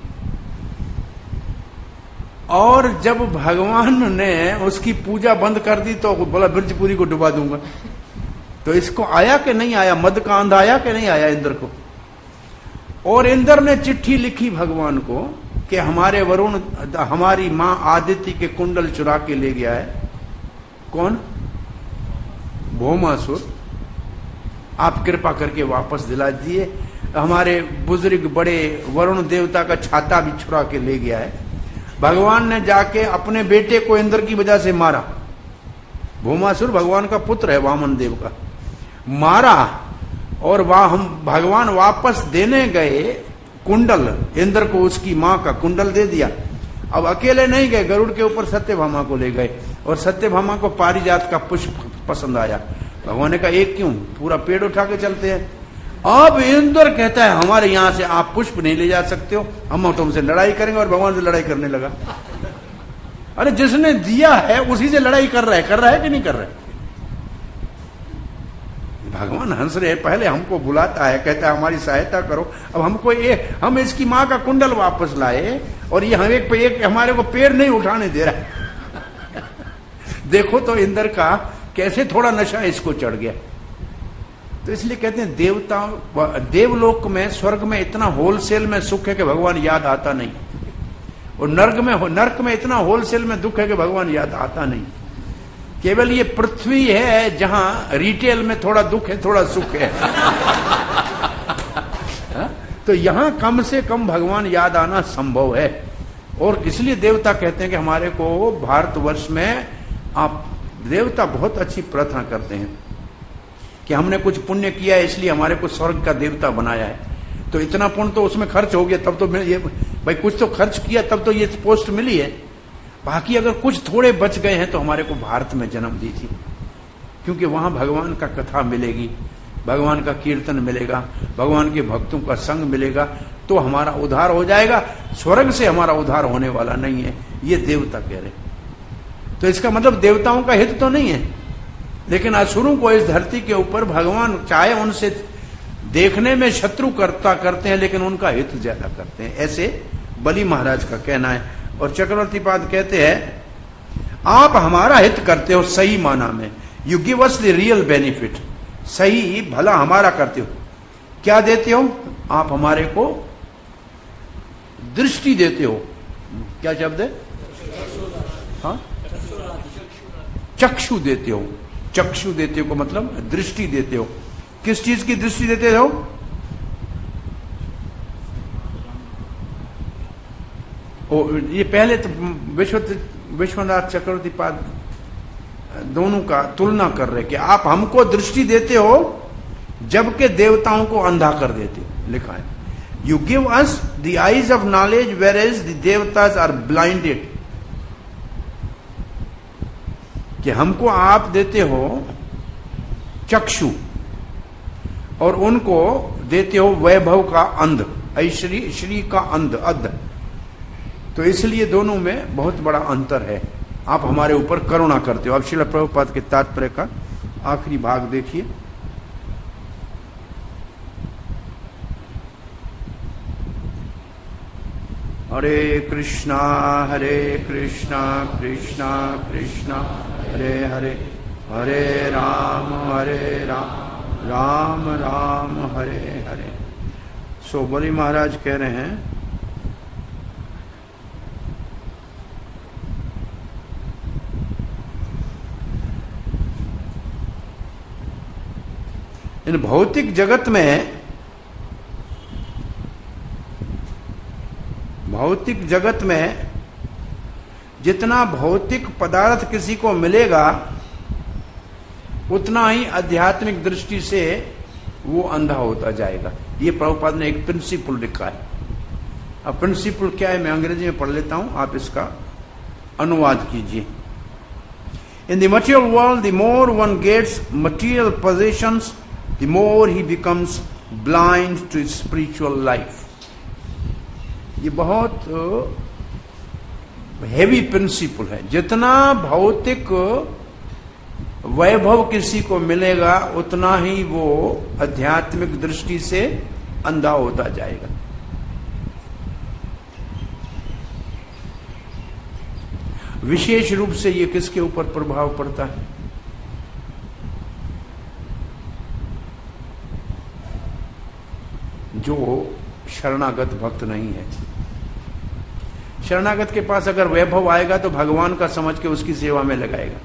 और जब भगवान ने उसकी पूजा बंद कर दी तो बोला ब्रजपुरी को डुबा दूंगा। तो इसको आया कि नहीं आया, मद का अंध आया कि नहीं आया इंद्र को? और इंद्र ने चिट्ठी लिखी भगवान को कि हमारे वरुण, हमारी मां आदित्य के कुंडल चुरा के ले गया है। कौन? भौमासुर। आप कृपा करके वापस दिला दिए। हमारे बुजुर्ग बड़े वरुण देवता का छाता भी चुरा के ले गया है। भगवान ने जाके अपने बेटे को इंद्र की वजह से मारा। भौमासुर भगवान का पुत्र है, वामन देव का, मारा। और हम भगवान वापस देने गए कुंडल, इंद्र को उसकी मां का कुंडल दे दिया। अब अकेले नहीं गए, गरुड़ के ऊपर सत्यभामा को ले गए, और सत्यभामा को पारिजात का पुष्प पसंद आया। भगवान ने कहा एक क्यों, पूरा पेड़ उठा के चलते हैं। अब इंद्र कहता है हमारे यहां से आप पुष्प नहीं ले जा सकते हो, हम तुमसे लड़ाई करेंगे। और भगवान से लड़ाई करने लगा। अरे जिसने दिया है उसी से लड़ाई कर रहा है कि नहीं कर रहा है? भगवान हंस रहे, पहले हमको बुलाता है, कहता है हमारी सहायता करो। अब हमको हम इसकी मां का कुंडल वापस लाए, और ये हम एक हमारे को पेड़ नहीं उठाने दे रहा है। देखो तो इंद्र का कैसे थोड़ा नशा इसको चढ़ गया। तो इसलिए कहते हैं देवलोक में, स्वर्ग में इतना होलसेल में सुख है कि भगवान याद आता नहीं, और नर्क में इतना होलसेल में दुख है कि भगवान याद आता नहीं। केवल ये पृथ्वी है जहां रिटेल में थोड़ा दुख है, थोड़ा सुख है। तो यहां कम से कम भगवान याद आना संभव है। और इसलिए देवता कहते हैं कि हमारे को भारतवर्ष में आप देवता बहुत अच्छी प्रार्थना करते हैं कि हमने कुछ पुण्य किया है इसलिए हमारे को स्वर्ग का देवता बनाया है, तो इतना पुण्य तो उसमें खर्च हो गया, तब तो ये भाई कुछ तो खर्च किया तब तो ये पोस्ट मिली है। बाकी अगर कुछ थोड़े बच गए हैं तो हमारे को भारत में जन्म दीजिए, क्योंकि वहां भगवान का कथा मिलेगी, भगवान का कीर्तन मिलेगा, भगवान के भक्तों का संग मिलेगा, तो हमारा उद्धार हो जाएगा। स्वर्ग से हमारा उद्धार होने वाला नहीं है, ये देवता कह रहे। तो इसका मतलब देवताओं का हित तो नहीं है, लेकिन असुरों को इस धरती के ऊपर भगवान चाहे उनसे देखने में शत्रु करते हैं, लेकिन उनका हित ज्यादा करते हैं, ऐसे बलि महाराज का कहना है। और चक्रवर्ती पाद कहते हैं आप हमारा हित करते हो सही माना में, you give us the real benefit, सही भला हमारा करते हो। क्या देते हो? आप हमारे को दृष्टि देते हो। क्या शब्द है? हाँ, चक्षु देते हो। चक्षु देते हो को मतलब दृष्टि देते हो। किस चीज की दृष्टि देते हो? ये पहले तो विश्वनाथ चक्रवर्ती पाद दोनों का तुलना कर रहे कि आप हमको दृष्टि देते हो जबकि देवताओं को अंधा कर देते हो। लिखा है you give us the eyes of knowledge whereas the devatas are blinded, कि हमको आप देते हो चक्षु और उनको देते हो वैभव का अंध, ऐश्वर्य श्री का अंध अध। तो इसलिए दोनों में बहुत बड़ा अंतर है। आप हमारे ऊपर करुणा करते हो। अब श्रील प्रभुपाद के तात्पर्य का आखिरी भाग देखिए। हरे कृष्णा कृष्णा कृष्णा हरे हरे, हरे राम राम राम हरे हरे। सो बलि महाराज कह रहे हैं इन भौतिक जगत में जितना भौतिक पदार्थ किसी को मिलेगा उतना ही आध्यात्मिक दृष्टि से वो अंधा होता जाएगा। ये प्रभुपाद ने एक प्रिंसिपल लिखा है। अब प्रिंसिपल क्या है मैं अंग्रेजी में पढ़ लेता हूं, आप इसका अनुवाद कीजिए। In the material world, the more one gets material possessions, the more he becomes blind to spiritual life. ये बहुत हेवी प्रिंसिपल है। जितना भौतिक वैभव किसी को मिलेगा उतना ही वो आध्यात्मिक दृष्टि से अंधा होता जाएगा। विशेष रूप से ये किसके ऊपर प्रभाव पड़ता है? जो शरणागत भक्त नहीं है। शरणागत के पास अगर वैभव आएगा तो भगवान का समझ के उसकी सेवा में लगाएगा।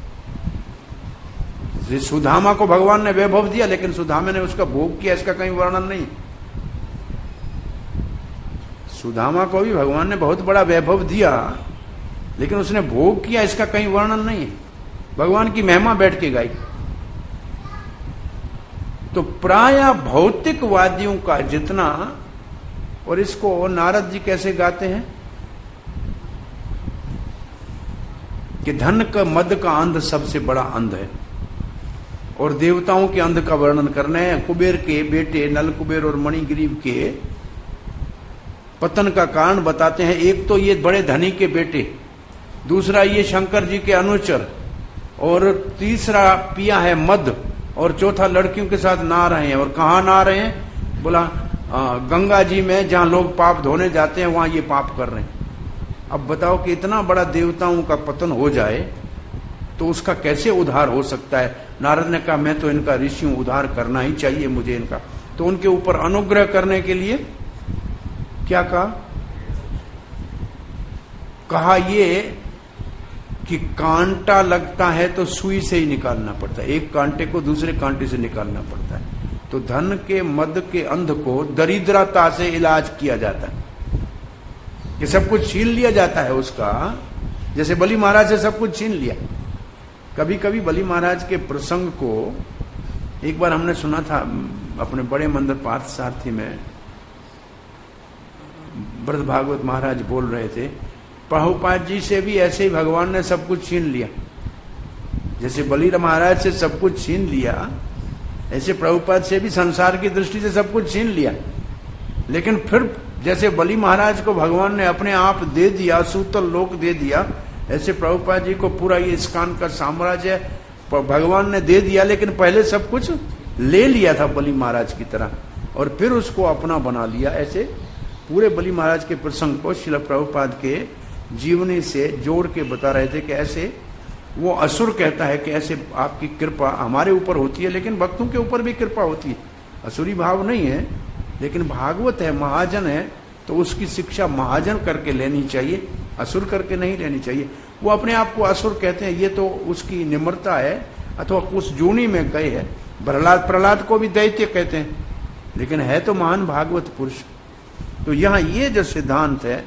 सुदामा को भगवान ने वैभव दिया, लेकिन सुदामा ने उसका भोग किया, इसका कहीं वर्णन नहीं। सुदामा को भी भगवान ने बहुत बड़ा वैभव दिया, लेकिन उसने भोग किया, इसका कहीं वर्णन नहीं है। भगवान की महिमा बैठ के गाई। तो प्राय भौतिकवादियों का जितना, और इसको नारद जी कैसे गाते हैं कि धन का मद का अंध सबसे बड़ा अंध है। और देवताओं के अंध का वर्णन करना है। कुबेर के बेटे नल कुबेर और मणिग्रीव के पतन का कारण बताते हैं। एक तो ये बड़े धनी के बेटे, दूसरा ये शंकर जी के अनुचर, और तीसरा पिया है मद, और चौथा लड़कियों के साथ नहा रहे हैं। और कहाँ नहा रहे हैं? बोला गंगा जी में, जहां लोग पाप धोने जाते हैं वहां ये पाप कर रहे हैं। अब बताओ कि इतना बड़ा देवताओं का पतन हो जाए तो उसका कैसे उद्धार हो सकता है? नारद ने कहा मैं तो इनका ऋषि हूं, उद्धार करना ही चाहिए मुझे इनका। तो उनके ऊपर अनुग्रह करने के लिए क्या कहा ये कि कांटा लगता है तो सुई से ही निकालना पड़ता है, एक कांटे को दूसरे कांटे से निकालना पड़ता है। तो धन के मद के अंध को दरिद्रता से इलाज किया जाता है, ये सब कुछ छीन लिया जाता है उसका। जैसे बलि महाराज से सब कुछ छीन लिया। कभी कभी बलि महाराज के प्रसंग को एक बार हमने सुना था अपने बड़े मंदिर पार्थ सारथी में, ब्रज भागवत महाराज बोल रहे थे, प्रभुपाद जी से भी ऐसे ही भगवान ने सब कुछ छीन लिया। जैसे बलि महाराज से सब कुछ छीन लिया, ऐसे प्रभुपाद से भी संसार की दृष्टि से सब कुछ छीन लिया। लेकिन फिर जैसे बलि महाराज को भगवान ने अपने आप दे दिया, सूतल लोक दे दिया, ऐसे प्रभुपाद जी को पूरा ये इस्कान का साम्राज्य भगवान ने दे दिया। लेकिन पहले सब कुछ ले लिया था बलि महाराज की तरह, और फिर उसको अपना बना लिया। ऐसे पूरे बलि महाराज के प्रसंग को श्रील प्रभुपाद के जीवनी से जोड़ के बता रहे थे कि ऐसे वो असुर कहता है कि ऐसे आपकी कृपा हमारे ऊपर होती है, लेकिन भक्तों के ऊपर भी कृपा होती है। असुरी भाव नहीं है, लेकिन भागवत है, महाजन है, तो उसकी शिक्षा महाजन करके लेनी चाहिए, असुर करके नहीं लेनी चाहिए। वो अपने आप को असुर कहते हैं, ये तो उसकी निम्रता है, अथवा उस जूनी में गए है। प्रहलाद को भी दैत्य कहते हैं, लेकिन है तो महान भागवत पुरुष। तो यहां ये जो सिद्धांत है,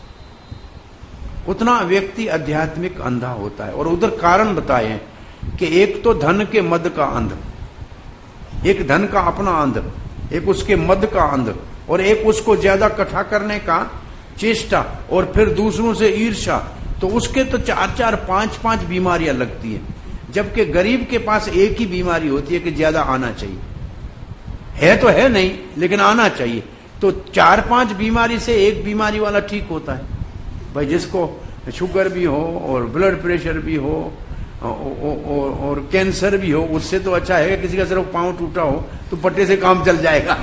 उतना व्यक्ति आध्यात्मिक अंधा होता है। और उधर कारण बताए हैं कि एक तो धन के मद का अंध, एक धन का अपना अंध, एक उसके मद का अंध, और एक उसको ज्यादा इकट्ठा करने का चेष्टा, और फिर दूसरों से ईर्ष्या। तो उसके तो 4-4, 5-5 बीमारियां लगती हैं, जबकि गरीब के पास एक ही बीमारी होती है कि ज्यादा आना चाहिए। है तो है नहीं, लेकिन आना चाहिए। तो 4-5 बीमारी से एक बीमारी वाला ठीक होता है। भाई जिसको शुगर भी हो और ब्लड प्रेशर भी हो और कैंसर भी हो, उससे तो अच्छा है किसी का सिर्फ पांव टूटा हो तो पट्टे से काम चल जाएगा।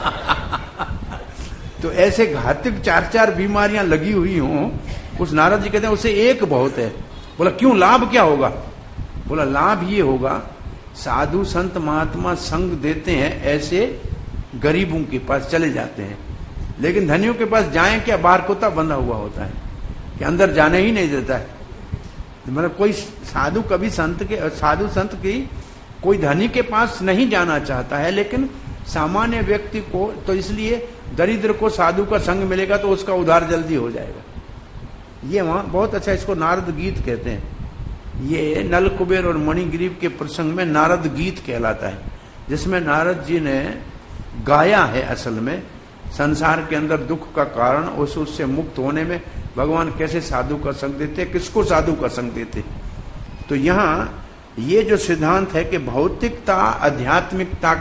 तो ऐसे घातक 4-4 बीमारियां लगी हुई हों, उस नारद जी कहते हैं उससे एक बहुत है। बोला क्यों, लाभ क्या होगा? बोला लाभ ये होगा, साधु संत महात्मा संग देते हैं, ऐसे गरीबों के पास चले जाते हैं। लेकिन धनियों के पास जाएं क्या, बाहर कोता बंधा हुआ होता है कि अंदर जाने ही नहीं देता है। मतलब कोई साधु कभी साधु संत की कोई धनी के पास नहीं जाना चाहता है, लेकिन सामान्य व्यक्ति को तो, इसलिए दरिद्र को साधु का संग मिलेगा तो उसका उद्धार जल्दी हो जाएगा। ये वहां बहुत अच्छा, इसको नारद गीत कहते हैं। ये नल कुबेर और मणिग्रीव के प्रसंग में नारद गीत कहलाता है, जिसमें नारद जी ने गाया है असल में संसार के अंदर दुख का कारण, उससे मुक्त होने में भगवान कैसे साधु का संग देते, किसको साधु का संग देते। तो यहां ये जो सिद्धांत है कि भौतिकता आध्यात्मिकता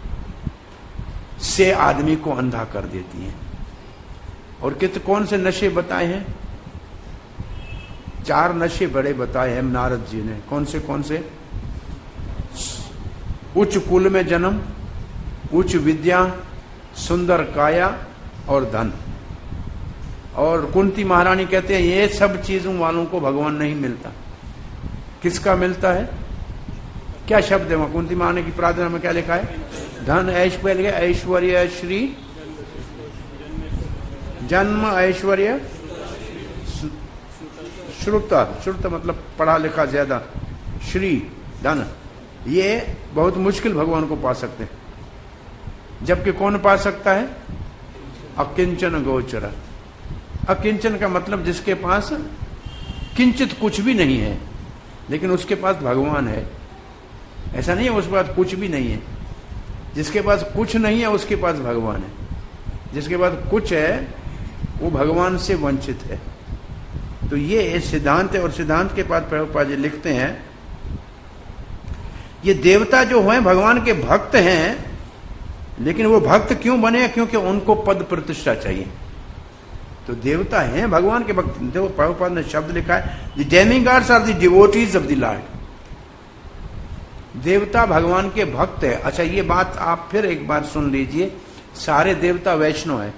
से आदमी को अंधा कर देती है। और कौन से नशे बताए हैं? 4 नशे बड़े बताए हैं नारद जी ने। कौन से? उच्च कुल में जन्म, उच्च विद्या, सुंदर काया और धन। और कुंती महारानी कहते हैं ये सब चीजों वालों को भगवान नहीं मिलता। किसका मिलता है? क्या शब्द है वहां कुंती महारानी की प्रार्थना में क्या लिखा है? धन ऐश्वर्य, ऐश्वर्य श्री, जन्म ऐश्वर्य, श्रुत मतलब पढ़ा लिखा ज्यादा, श्री धन। ये बहुत मुश्किल भगवान को पा सकते हैं, जबकि कौन पा सकता है? अकिंचन गोचर। अकिंचन का मतलब जिसके पास किंचित कुछ भी नहीं है, लेकिन उसके पास भगवान है। ऐसा नहीं है उसके पास कुछ भी नहीं है। जिसके पास कुछ नहीं है उसके पास भगवान है, जिसके पास कुछ है वो भगवान से वंचित है। तो ये सिद्धांत है। और सिद्धांत के बाद प्रभुपाद जी लिखते हैं ये देवता जो हैं भगवान के भक्त हैं, लेकिन वो भक्त क्यों बने? क्योंकि उनको पद प्रतिष्ठा चाहिए। तो देवता हैं भगवान के भक्त। देखो प्रभुपाद ने शब्द लिखा है, the demigods are the devotees of the lord. देवता भगवान के भक्त है। अच्छा ये बात आप फिर एक बार सुन लीजिए, सारे देवता वैष्णव है।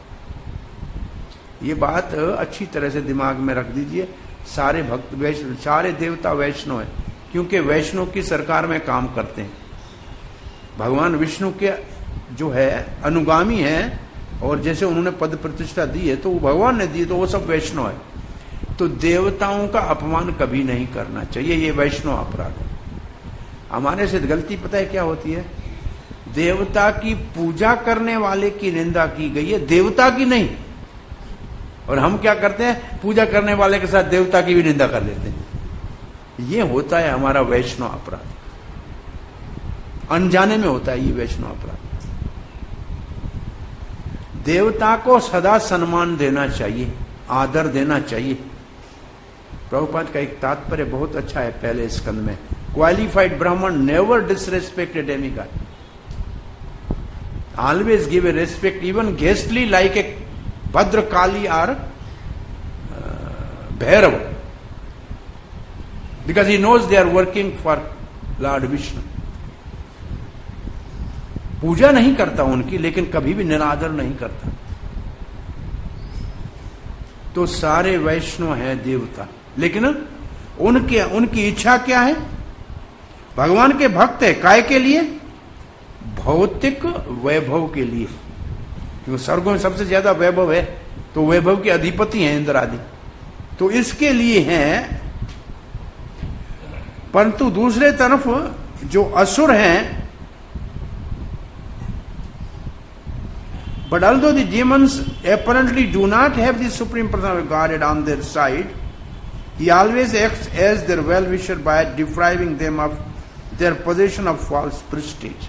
ये बात अच्छी तरह से दिमाग में रख दीजिए। सारे भक्त वैष्णव, सारे देवता वैष्णव है, क्योंकि वैष्णव की सरकार में काम करते हैं। भगवान विष्णु के जो है अनुगामी हैं, और जैसे उन्होंने पद प्रतिष्ठा दी है तो वो भगवान ने दी, तो वो सब वैष्णव है। तो देवताओं का अपमान कभी नहीं करना चाहिए, ये वैष्णव अपराध है। हमारे से गलती पता है क्या होती है? देवता की पूजा करने वाले की निंदा की गई है, देवता की नहीं। और हम क्या करते हैं? पूजा करने वाले के साथ देवता की भी निंदा कर देते हैं। ये होता है हमारा वैष्णव अपराध। अनजाने में होता है ये वैष्णव अपराध। देवता को सदा सम्मान देना चाहिए, आदर देना चाहिए। प्रभुपाद का एक तात्पर्य बहुत अच्छा है पहले स्कंद में, qualified brahmin never disrespected demigod, always give a respect even ghastly like a Bhadrakali और Bhairav, because he knows they are working for lord Vishnu. पूजा नहीं करता उनकी, लेकिन कभी भी निरादर नहीं करता। तो सारे वैष्णव हैं देवता, लेकिन उनकी इच्छा क्या है? भगवान के भक्त है, काय के लिए? भौतिक वैभव के लिए, क्योंकि स्वर्गों में सबसे ज्यादा वैभव है, तो वैभव के अधिपति हैं इंद्र आदि, तो इसके लिए हैं। परंतु दूसरे तरफ जो असुर हैं, but although the demons apparently do not have the supreme personality of Godhead on their side, he always acts as their well-wisher by depriving them of their possession of false prestige.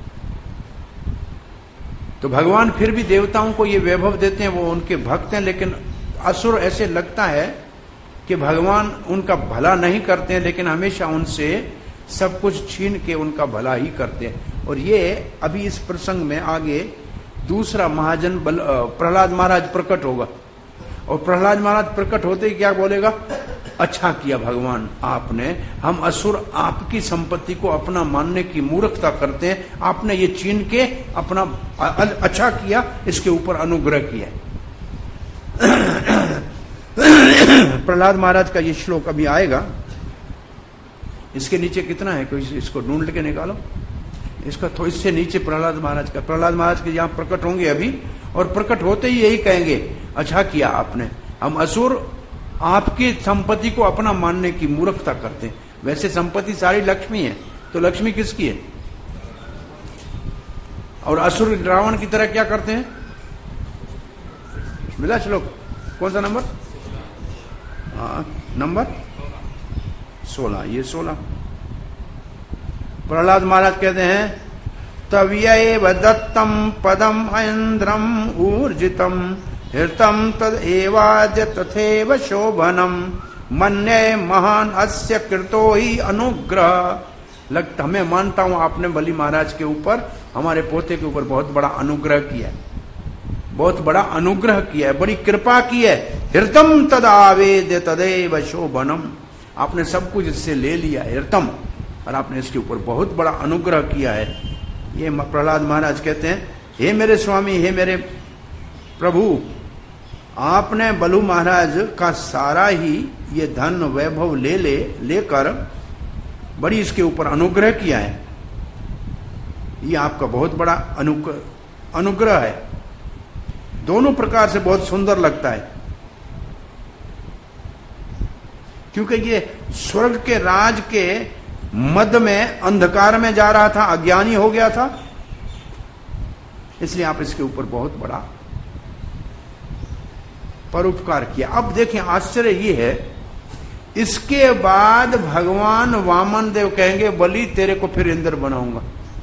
तो भगवान फिर भी देवताओं को ये वैभव देते हैं, वो उनके भक्त हैं, लेकिन असुर ऐसे लगता है कि भगवान उनका भला नहीं करते हैं, लेकिन हमेशा उनसे सब कुछ छीन के उनका भला ही करते हैं। और ये अभी इस प्रसंग में आगे दूसरा महाजन प्रहलाद महाराज प्रकट होगा, और प्रहलाद महाराज प्रकट होते ही क्या बोलेगा? अच्छा किया भगवान आपने, हम असुर आपकी संपत्ति को अपना मानने की मूर्खता करते हैं, आपने ये छीन के अपना अच्छा किया, इसके ऊपर अनुग्रह किया। प्रहलाद महाराज का ये श्लोक अभी आएगा। इसके नीचे कितना है, कोई इसको ढूंढ के निकालो। इसका तो इससे नीचे प्रहलाद महाराज के यहां प्रकट होंगे अभी, और प्रकट होते ही यही कहेंगे, अच्छा किया आपने, हम असुर आपकी संपत्ति को अपना मानने की मूर्खता करते हैं। वैसे संपत्ति सारी लक्ष्मी है, तो लक्ष्मी किसकी है? और असुर रावण की तरह क्या करते हैं? मिला श्लोक? कौन सा नंबर? नंबर 16, ये 16। प्रहलाद महाराज कहते हैं, तव्यैव दत्तम पदम ऐन्द्रम ऊर्जितम हृतम तदेवाद्य तथैव शोभनम मन्ये महान अस्य कृतो ही अनुग्रह। लगता मैं मानता हूं आपने बलि महाराज के ऊपर, हमारे पोते के ऊपर बहुत बड़ा अनुग्रह किया है, बहुत बड़ा अनुग्रह किया है, बड़ी कृपा की है। हृतम तद आवेद्य तदैव शोभनम, आपने सब कुछ इससे ले लिया है हृतम, और आपने इसके ऊपर बहुत बड़ा अनुग्रह किया है। ये प्रहलाद महाराज कहते हैं, हे मेरे स्वामी, हे मेरे प्रभु, आपने बलु महाराज का सारा ही ये धन वैभव लेकर बड़ी इसके ऊपर अनुग्रह किया है। ये आपका बहुत बड़ा अनुग्रह है, दोनों प्रकार से बहुत सुंदर लगता है, क्योंकि ये स्वर्ग के राज के मध्य में अंधकार में जा रहा था, अज्ञानी हो गया था, इसलिए आप इसके ऊपर बहुत बड़ा परोपकार किया। अब देखें आश्चर्य ये है, इसके बाद भगवान वामन देव कहेंगे, बलि तेरे को फिर इंद्र बनाऊंगा।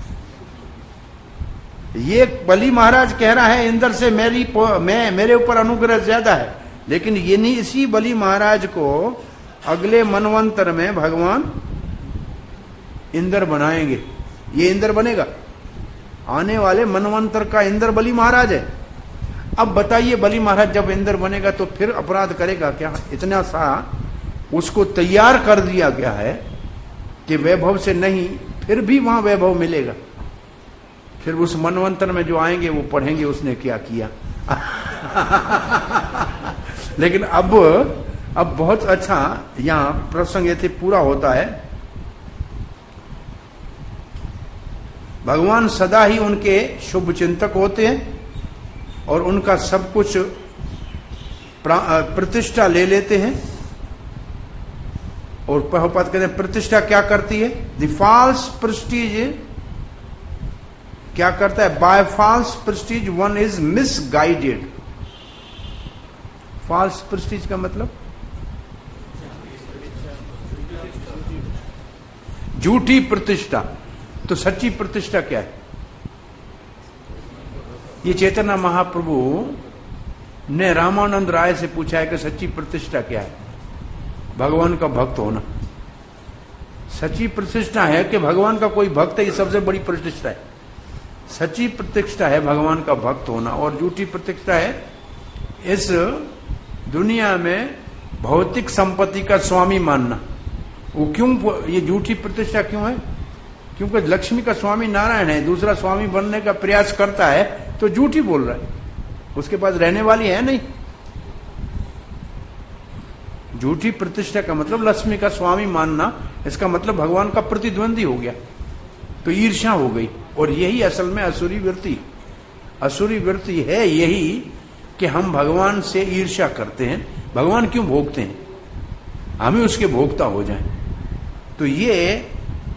ये बलि महाराज कह रहा है इंद्र से मेरे ऊपर अनुग्रह ज्यादा है, लेकिन ये नहीं, इसी बलि महाराज को अगले मनवंतर में भगवान इंद्र बनाएंगे। ये इंद्र बनेगा, आने वाले मनवंतर का इंद्र बलि महाराज है। अब बताइए, बलि महाराज जब इंद्र बनेगा तो फिर अपराध करेगा क्या? इतना सा उसको तैयार कर दिया गया है कि वैभव से नहीं, फिर भी वहां वैभव मिलेगा। फिर उस मनवंतर में जो आएंगे वो पढ़ेंगे उसने क्या किया। लेकिन अब बहुत अच्छा यहां प्रसंग ये पूरा होता है। भगवान सदा ही उनके शुभ चिंतक होते हैं और उनका सब कुछ प्रतिष्ठा ले लेते हैं। और प्रभुपाद कहते हैं प्रतिष्ठा क्या करती है? द फॉल्स प्रेस्टीज क्या करता है? By false prestige one is misguided. False prestige का मतलब झूठी प्रतिष्ठा। तो सच्ची प्रतिष्ठा क्या है? ये चैतन्य महाप्रभु ने रामानंद राय से पूछा है कि सच्ची प्रतिष्ठा क्या है? भगवान का भक्त होना। सच्ची प्रतिष्ठा है कि भगवान का कोई भक्त है, ये सबसे बड़ी प्रतिष्ठा है। सच्ची प्रतिष्ठा है भगवान का भक्त होना, और झूठी प्रतिष्ठा है इस दुनिया में भौतिक संपत्ति का स्वामी मानना। वो क्यों, ये झूठी प्रतिष्ठा क्यों है? क्योंकि लक्ष्मी का स्वामी नारायण है, दूसरा स्वामी बनने का प्रयास करता है तो झूठी बोल रहा है, उसके पास रहने वाली है नहीं। झूठी प्रतिष्ठा का मतलब लक्ष्मी का स्वामी मानना, इसका मतलब भगवान का प्रतिद्वंदी हो गया, तो ईर्ष्या हो गई। और यही असल में असुरी वृत्ति, असुरी वृत्ति है यही कि हम भगवान से ईर्ष्या करते हैं। भगवान क्यों भोगते हैं? हम ही उसके भोक्ता हो जाएं। तो ये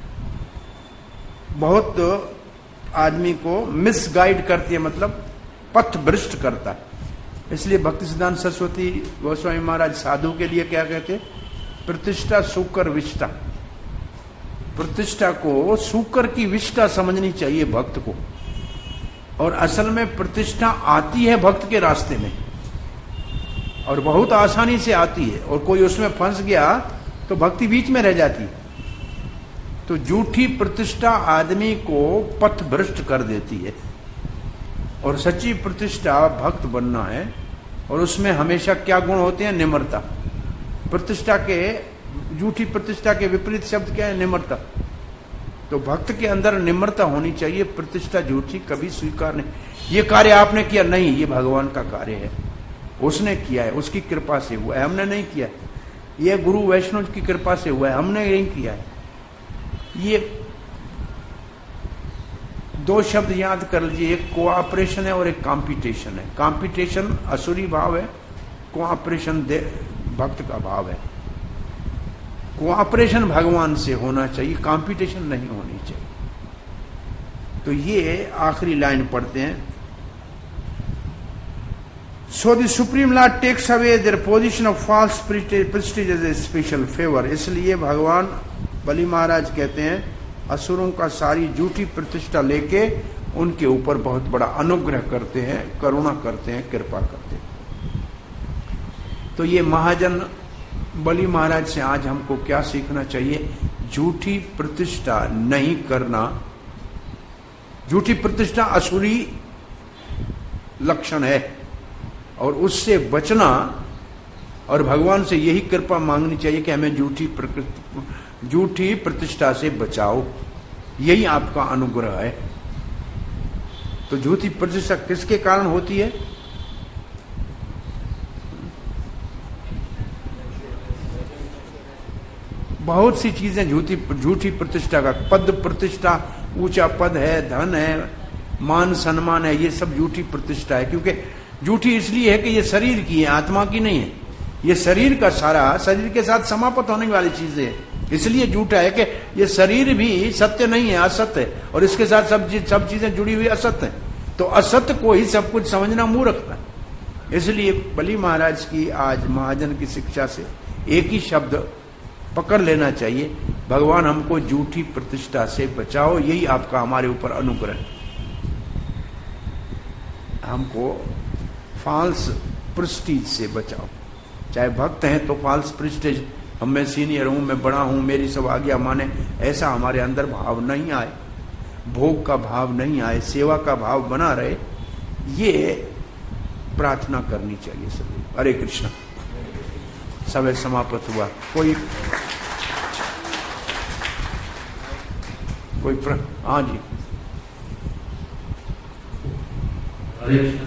बहुत आदमी को मिसगाइड करती है, मतलब पथ भ्रष्ट करता है। इसलिए भक्ति सिद्धांत सरस्वती गोस्वामी महाराज साधु के लिए क्या कहते? प्रतिष्ठा सुकर विष्ठा। प्रतिष्ठा को सुकर की विष्ठा समझनी चाहिए भक्त को, और असल में प्रतिष्ठा आती है भक्त के रास्ते में, और बहुत आसानी से आती है, और कोई उसमें फंस गया तो भक्ति बीच में रह जाती है। तो झूठी प्रतिष्ठा आदमी को पथ भ्रष्ट कर देती है, और सच्ची प्रतिष्ठा भक्त बनना है। और उसमें हमेशा क्या गुण होते हैं? निम्रता। प्रतिष्ठा के, झूठी प्रतिष्ठा के विपरीत शब्द क्या है? निम्रता। तो भक्त के अंदर निम्रता होनी चाहिए। प्रतिष्ठा झूठी कभी स्वीकार नहीं। ये कार्य आपने किया नहीं, ये भगवान का कार्य है, उसने किया है, उसकी कृपा से हुआ है, हमने नहीं किया। ये गुरु वैष्णव की कृपा से हुआ है, हमने नहीं किया है। ये दो शब्द याद कर लीजिए, एक कोऑपरेशन है और एक कंपटीशन है। कंपटीशन असुरी भाव है, कोऑपरेशन भक्त का भाव है। कोऑपरेशन भगवान से होना चाहिए, कंपटीशन नहीं होनी चाहिए। तो ये आखिरी लाइन पढ़ते हैं। So the Supreme Lord takes away their position of false prestige as a special favor. इसलिए भगवान बलि महाराज कहते हैं असुरों का सारी झूठी प्रतिष्ठा लेके उनके ऊपर बहुत बड़ा अनुग्रह करते हैं, करुणा करते हैं, कृपा करते हैं। तो ये महाजन बलि महाराज से आज हमको क्या सीखना चाहिए? झूठी प्रतिष्ठा नहीं करना। झूठी प्रतिष्ठा असुरी लक्षण है, और उससे बचना, और भगवान से यही कृपा मांगनी चाहिए कि हमें झूठी प्रतिष्ठा से बचाओ, यही आपका अनुग्रह है। तो झूठी प्रतिष्ठा किसके कारण होती है? बहुत सी चीजें झूठी प्रतिष्ठा का, पद प्रतिष्ठा, ऊंचा पद है, धन है, मान सम्मान है, ये सब झूठी प्रतिष्ठा है। क्योंकि झूठी इसलिए है कि ये शरीर की है, आत्मा की नहीं है। ये शरीर का सारा, शरीर के साथ समाप्त होने वाली चीजें है, इसलिए झूठा है कि ये शरीर भी सत्य नहीं है, असत्य है, और इसके साथ सब चीजें जुड़ी हुई असत्य है। तो असत्य को ही सब कुछ समझना मूर्खता है। इसलिए बलि महाराज की आज महाजन की शिक्षा से एक ही शब्द पकड़ लेना चाहिए, भगवान हमको झूठी प्रतिष्ठा से बचाओ, यही आपका हमारे ऊपर अनुग्रह है। हमको फॉल्स प्रेस्टीज से बचाओ। चाहे भक्त हैं तो फॉल्स प्रेस्टीज, हम मैं सीनियर हूं, मैं बड़ा हूं, मेरी सब आज्ञा माने, ऐसा हमारे अंदर भाव नहीं आए, भोग का भाव नहीं आए, सेवा का भाव बना रहे, ये प्रार्थना करनी चाहिए सभी। हरे कृष्ण। समय समाप्त हुआ। कोई हाँ जी। हरे कृष्ण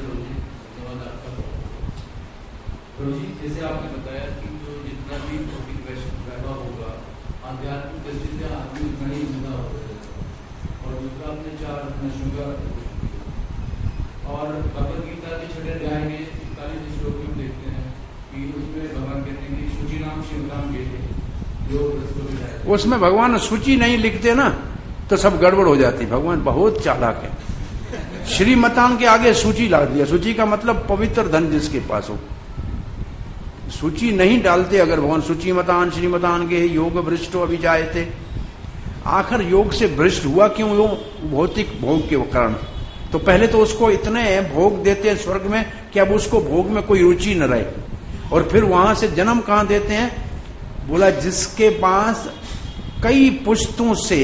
प्रभु जी, जैसे आपने बताया कि जो जितना भी भौतिक वैभव होगा, आध्यात्मिक दृष्टि से आदमी उतना ही जिंदा होगा। और दूसरा आपने 4 नशों का, और भगवद गीता के 6 अध्याय में 41 श्लोक में देखते हैं कि उसमें भगवान कहते हैं कि शुचि नाम शिवराम के थे। उसमें भगवान सूची नहीं लिखते ना तो सब गड़बड़ हो जाती। भगवान बहुत चालाक है। श्रीमतान के आगे सूची ला दिया। सूची का मतलब पवित्र धन जिसके पास हो। सूची नहीं डालते अगर भगवान, सूची मतान श्रीमतान के योग भ्रष्टो अभिजायते, आखिर योग से भ्रष्ट हुआ क्यों? वो भौतिक भोग के कारण। तो पहले तो उसको इतने भोग देते हैं स्वर्ग में कि अब उसको भोग में कोई रुचि न रहे, और फिर वहां से जन्म कहां देते हैं? बोला जिसके पास कई पुश्तों से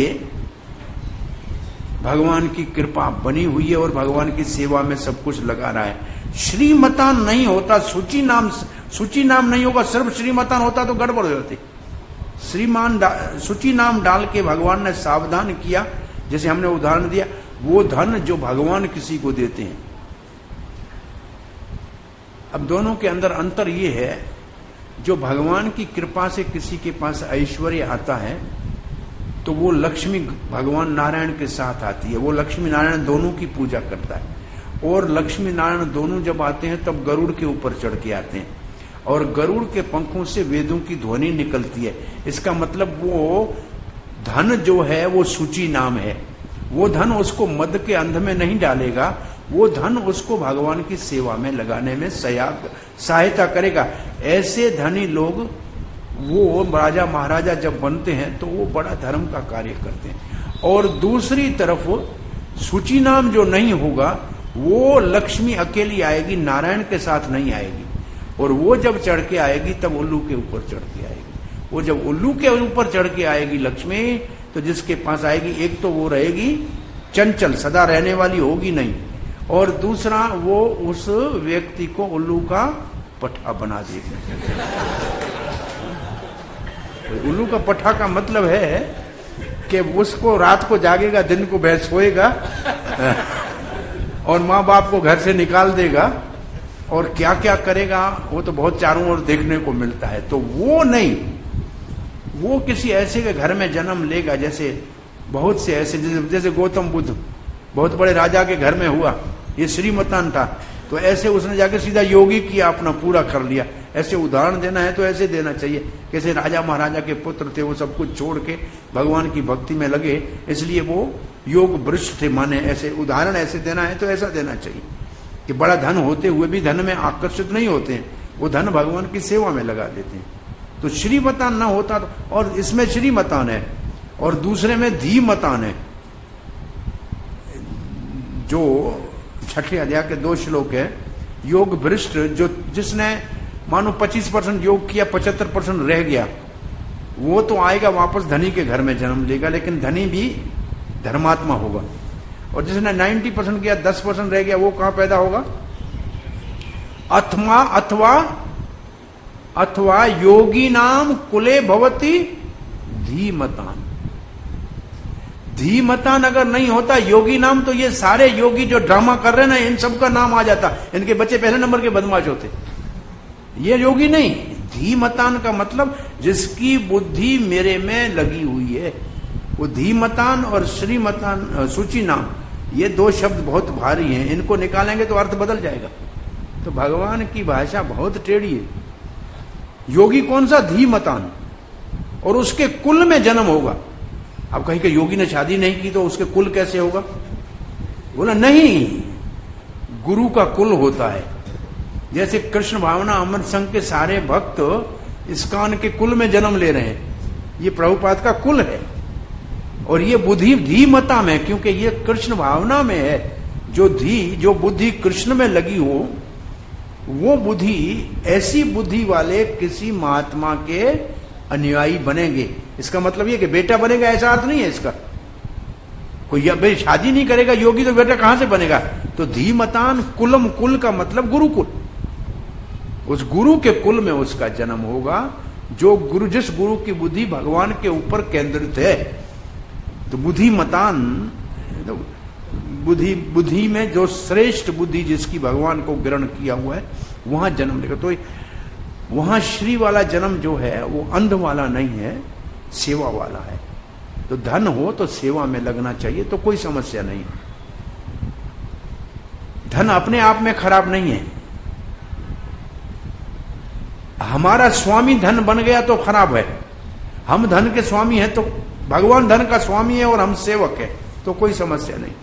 भगवान की कृपा बनी हुई है और भगवान की सेवा में सब कुछ लगा रहा है। श्रीमतान नहीं होता, सूची नाम नहीं होगा, सिर्फ श्रीमतान होता तो गड़बड़ हो जाती। सूची नाम डाल के भगवान ने सावधान किया, जैसे हमने उदाहरण दिया, वो धन जो भगवान किसी को देते हैं। अब दोनों के अंदर अंतर ये है, जो भगवान की कृपा से किसी के पास ऐश्वर्य आता है तो वो लक्ष्मी भगवान नारायण के साथ आती है, वो लक्ष्मी नारायण दोनों की पूजा करता है। और लक्ष्मी नारायण दोनों जब आते हैं तब गरुड़ के ऊपर चढ़ के आते हैं, और गरुड़ के पंखों से वेदों की ध्वनि निकलती है। इसका मतलब वो धन जो है वो सूची नाम है। वो धन उसको मद के अंध में नहीं डालेगा, वो धन उसको भगवान की सेवा में लगाने में सहायता करेगा। ऐसे धनी लोग, वो राजा महाराजा जब बनते हैं तो वो बड़ा धर्म का कार्य करते हैं। और दूसरी तरफ सूची नाम जो नहीं होगा, वो लक्ष्मी अकेली आएगी, नारायण के साथ नहीं आएगी। और वो जब चढ़ के आएगी तब उल्लू के ऊपर चढ़ के आएगी। वो जब उल्लू के ऊपर चढ़ के आएगी लक्ष्मी, तो जिसके पास आएगी, एक तो वो रहेगी चंचल, सदा रहने वाली होगी नहीं, और दूसरा वो उस व्यक्ति को उल्लू का पठा बना देगी। उल्लू का पठा का मतलब है कि उसको रात को जागेगा, दिन को बैठ सोएगा और माँ बाप को घर से निकाल देगा, और क्या क्या करेगा वो तो बहुत चारों ओर देखने को मिलता है। तो वो नहीं, वो किसी ऐसे के घर में जन्म लेगा, जैसे बहुत से ऐसे, जैसे गौतम बुद्ध बहुत बड़े राजा के घर में हुआ, ये श्रीमतान था, तो ऐसे उसने जाकर सीधा योगी किया, अपना पूरा कर लिया। ऐसे उदाहरण देना है तो ऐसे देना चाहिए, कैसे राजा महाराजा के पुत्र थे, वो सब कुछ छोड़ के भगवान की भक्ति में लगे, इसलिए वो योग भ्रष्ट थे, माने। ऐसे उदाहरण ऐसे देना है तो ऐसा देना चाहिए कि बड़ा धन होते हुए भी धन में आकर्षित नहीं होते हैं, वो धन भगवान की सेवा में लगा देते हैं। तो श्रीमतान ना होता तो, और इसमें श्रीमतान है और दूसरे में धीमतान है। जो छठे अध्याय के 2 श्लोक है, योग भ्रष्ट, जो जिसने मानो 25% योग किया, 75% रह गया, वो तो आएगा वापस धनी के घर में जन्म लेगा, लेकिन धनी भी धर्मात्मा होगा। और जिसने 90% किया, 10% रह गया, वो कहां पैदा होगा? अथवा योगी नाम कुले भवती धीमतान। धीमतान अगर नहीं होता योगी नाम, तो ये सारे योगी जो ड्रामा कर रहे हैं ना, इन सब का नाम आ जाता। इनके बच्चे पहले नंबर के बदमाश होते, ये योगी नहीं। धीमतान का मतलब जिसकी बुद्धि मेरे में लगी हुई है, वो धीमतान और श्रीमतान, सूची नाम, ये 2 शब्द बहुत भारी हैं, इनको निकालेंगे तो अर्थ बदल जाएगा। तो भगवान की भाषा बहुत टेढ़ी है। योगी कौन सा? धीमतान, और उसके कुल में जन्म होगा। अब कहीं के योगी ने शादी नहीं की तो उसके कुल कैसे होगा? बोला नहीं, गुरु का कुल होता है। जैसे कृष्ण भावना अमृत संघ के सारे भक्त इस्कॉन के कुल में जन्म ले रहे हैं, ये प्रभुपाद का कुल है। और ये बुद्धि धीमता में, क्योंकि ये कृष्ण भावना में है। जो बुद्धि कृष्ण में लगी हो, वो बुद्धि, ऐसी बुद्धि वाले किसी महात्मा के अनुयायी बनेंगे। इसका मतलब ये कि बेटा बनेगा, ऐसा अर्थ नहीं है इसका। कोई भाई शादी नहीं करेगा योगी तो बेटा कहां से बनेगा? तो धीमतान कुलम, कुल का मतलब गुरुकुल, उस गुरु के कुल में उसका जन्म होगा। जो गुरु, जिस गुरु की बुद्धि भगवान के ऊपर केंद्रित है, तो बुद्धिमतान, बुद्धि में जो श्रेष्ठ बुद्धि जिसकी भगवान को ग्रहण किया हुआ है, वहां जन्म लेगा। तो वहां श्री वाला जन्म जो है वो अंध वाला नहीं है, सेवा वाला है। तो धन हो तो सेवा में लगना चाहिए, तो कोई समस्या नहीं। धन अपने आप में खराब नहीं है। हमारा स्वामी धन बन गया तो खराब है। हम धन के स्वामी हैं, तो भगवान धन का स्वामी है और हम सेवक है, तो कोई समस्या नहीं।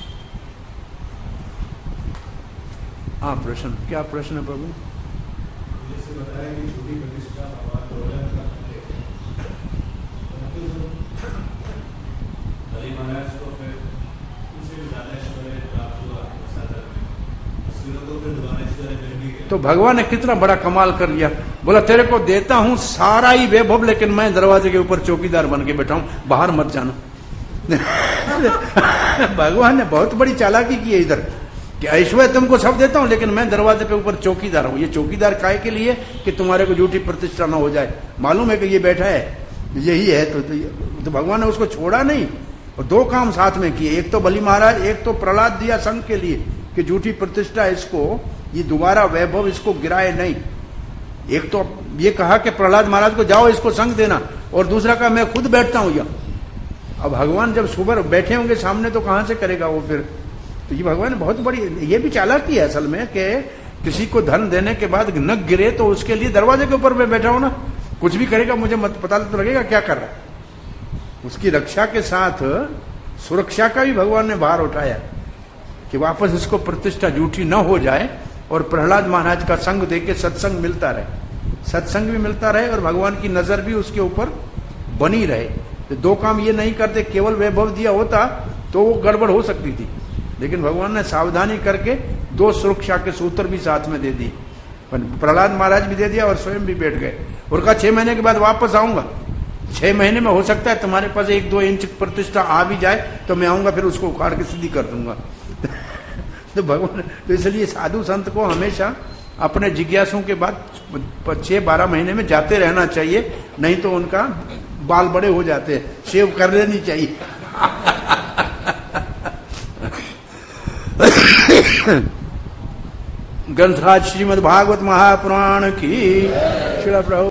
हाँ, प्रश्न क्या प्रश्न है प्रभु? जैसे बताया कि छोटी प्रतिष्ठा बलि महाराज को फिर उनसे भी ज्यादा ऐश्वर्य प्राप्त हुआ सागर में, असुरों को फिर दोबारा ऐश्वर्य मिल भी गया। तो भगवान ने कितना बड़ा कमाल कर दिया, बोला तेरे को देता हूं सारा ही वैभव, लेकिन मैं दरवाजे के ऊपर चौकीदार बन के बैठा हूं, बाहर मत जाना। भगवान ने बहुत बड़ी चालाकी की है इधर कि ऐश्वर्य तुमको सब देता हूं, लेकिन मैं दरवाजे पे ऊपर चौकीदार हूं। ये चौकीदार काय के लिए कि तुम्हारे को झूठी प्रतिष्ठा ना हो जाए, मालूम है कि ये बैठा है यही है, तो भगवान ने उसको छोड़ा नहीं। और दो काम साथ में किए, एक तो बलि महाराज, एक तो प्रहलाद दिया संघ के लिए कि झूठी प्रतिष्ठा इसको, ये दोबारा वैभव इसको गिराए नहीं। एक तो ये कहा कि प्रहलाद महाराज को जाओ इसको संघ देना, और दूसरा कहा मैं खुद बैठता हूं यहाँ। अब भगवान जब सुबह बैठे होंगे सामने तो कहां से करेगा वो फिर। तो ये भगवान ने बहुत बड़ी, ये भी चालाकी है असल में कि किसी को धन देने के बाद न गिरे तो उसके लिए दरवाजे के ऊपर मैं बैठा हूं ना, कुछ भी करेगा मुझे मत पता तो लगेगा क्या कर रहा है। उसकी रक्षा के साथ सुरक्षा का भी भगवान ने भार उठाया कि वापस इसको प्रतिष्ठा झूठी न हो जाए, और प्रहलाद महाराज का संग देके सत्संग मिलता रहे, सत्संग भी मिलता रहे और भगवान की नजर भी उसके ऊपर बनी रहे। तो दो काम ये नहीं करते, केवल वैभव दिया होता तो वो गड़बड़ हो सकती थी, लेकिन भगवान ने सावधानी करके दो सुरक्षा के सूत्र भी साथ में दे दिए। प्रहलाद महाराज भी दे दिया और स्वयं भी बैठ गए, और कहा 6 महीने के बाद वापस आऊंगा, 6 महीने में हो सकता है तुम्हारे पास 1-2 इंच प्रतिष्ठा आ भी जाए तो मैं आऊंगा, फिर उसको उखाड़ के सीधी कर दूंगा। तो भगवान, तो इसलिए साधु संत को हमेशा अपने जिज्ञासुओं के बाद 6-12 महीने में जाते रहना चाहिए, नहीं तो उनका बाल बड़े हो जाते हैं, शेव कर लेनी चाहिए। ग्रंथराज श्रीमद् भागवत महापुराण की श्रील प्रभु।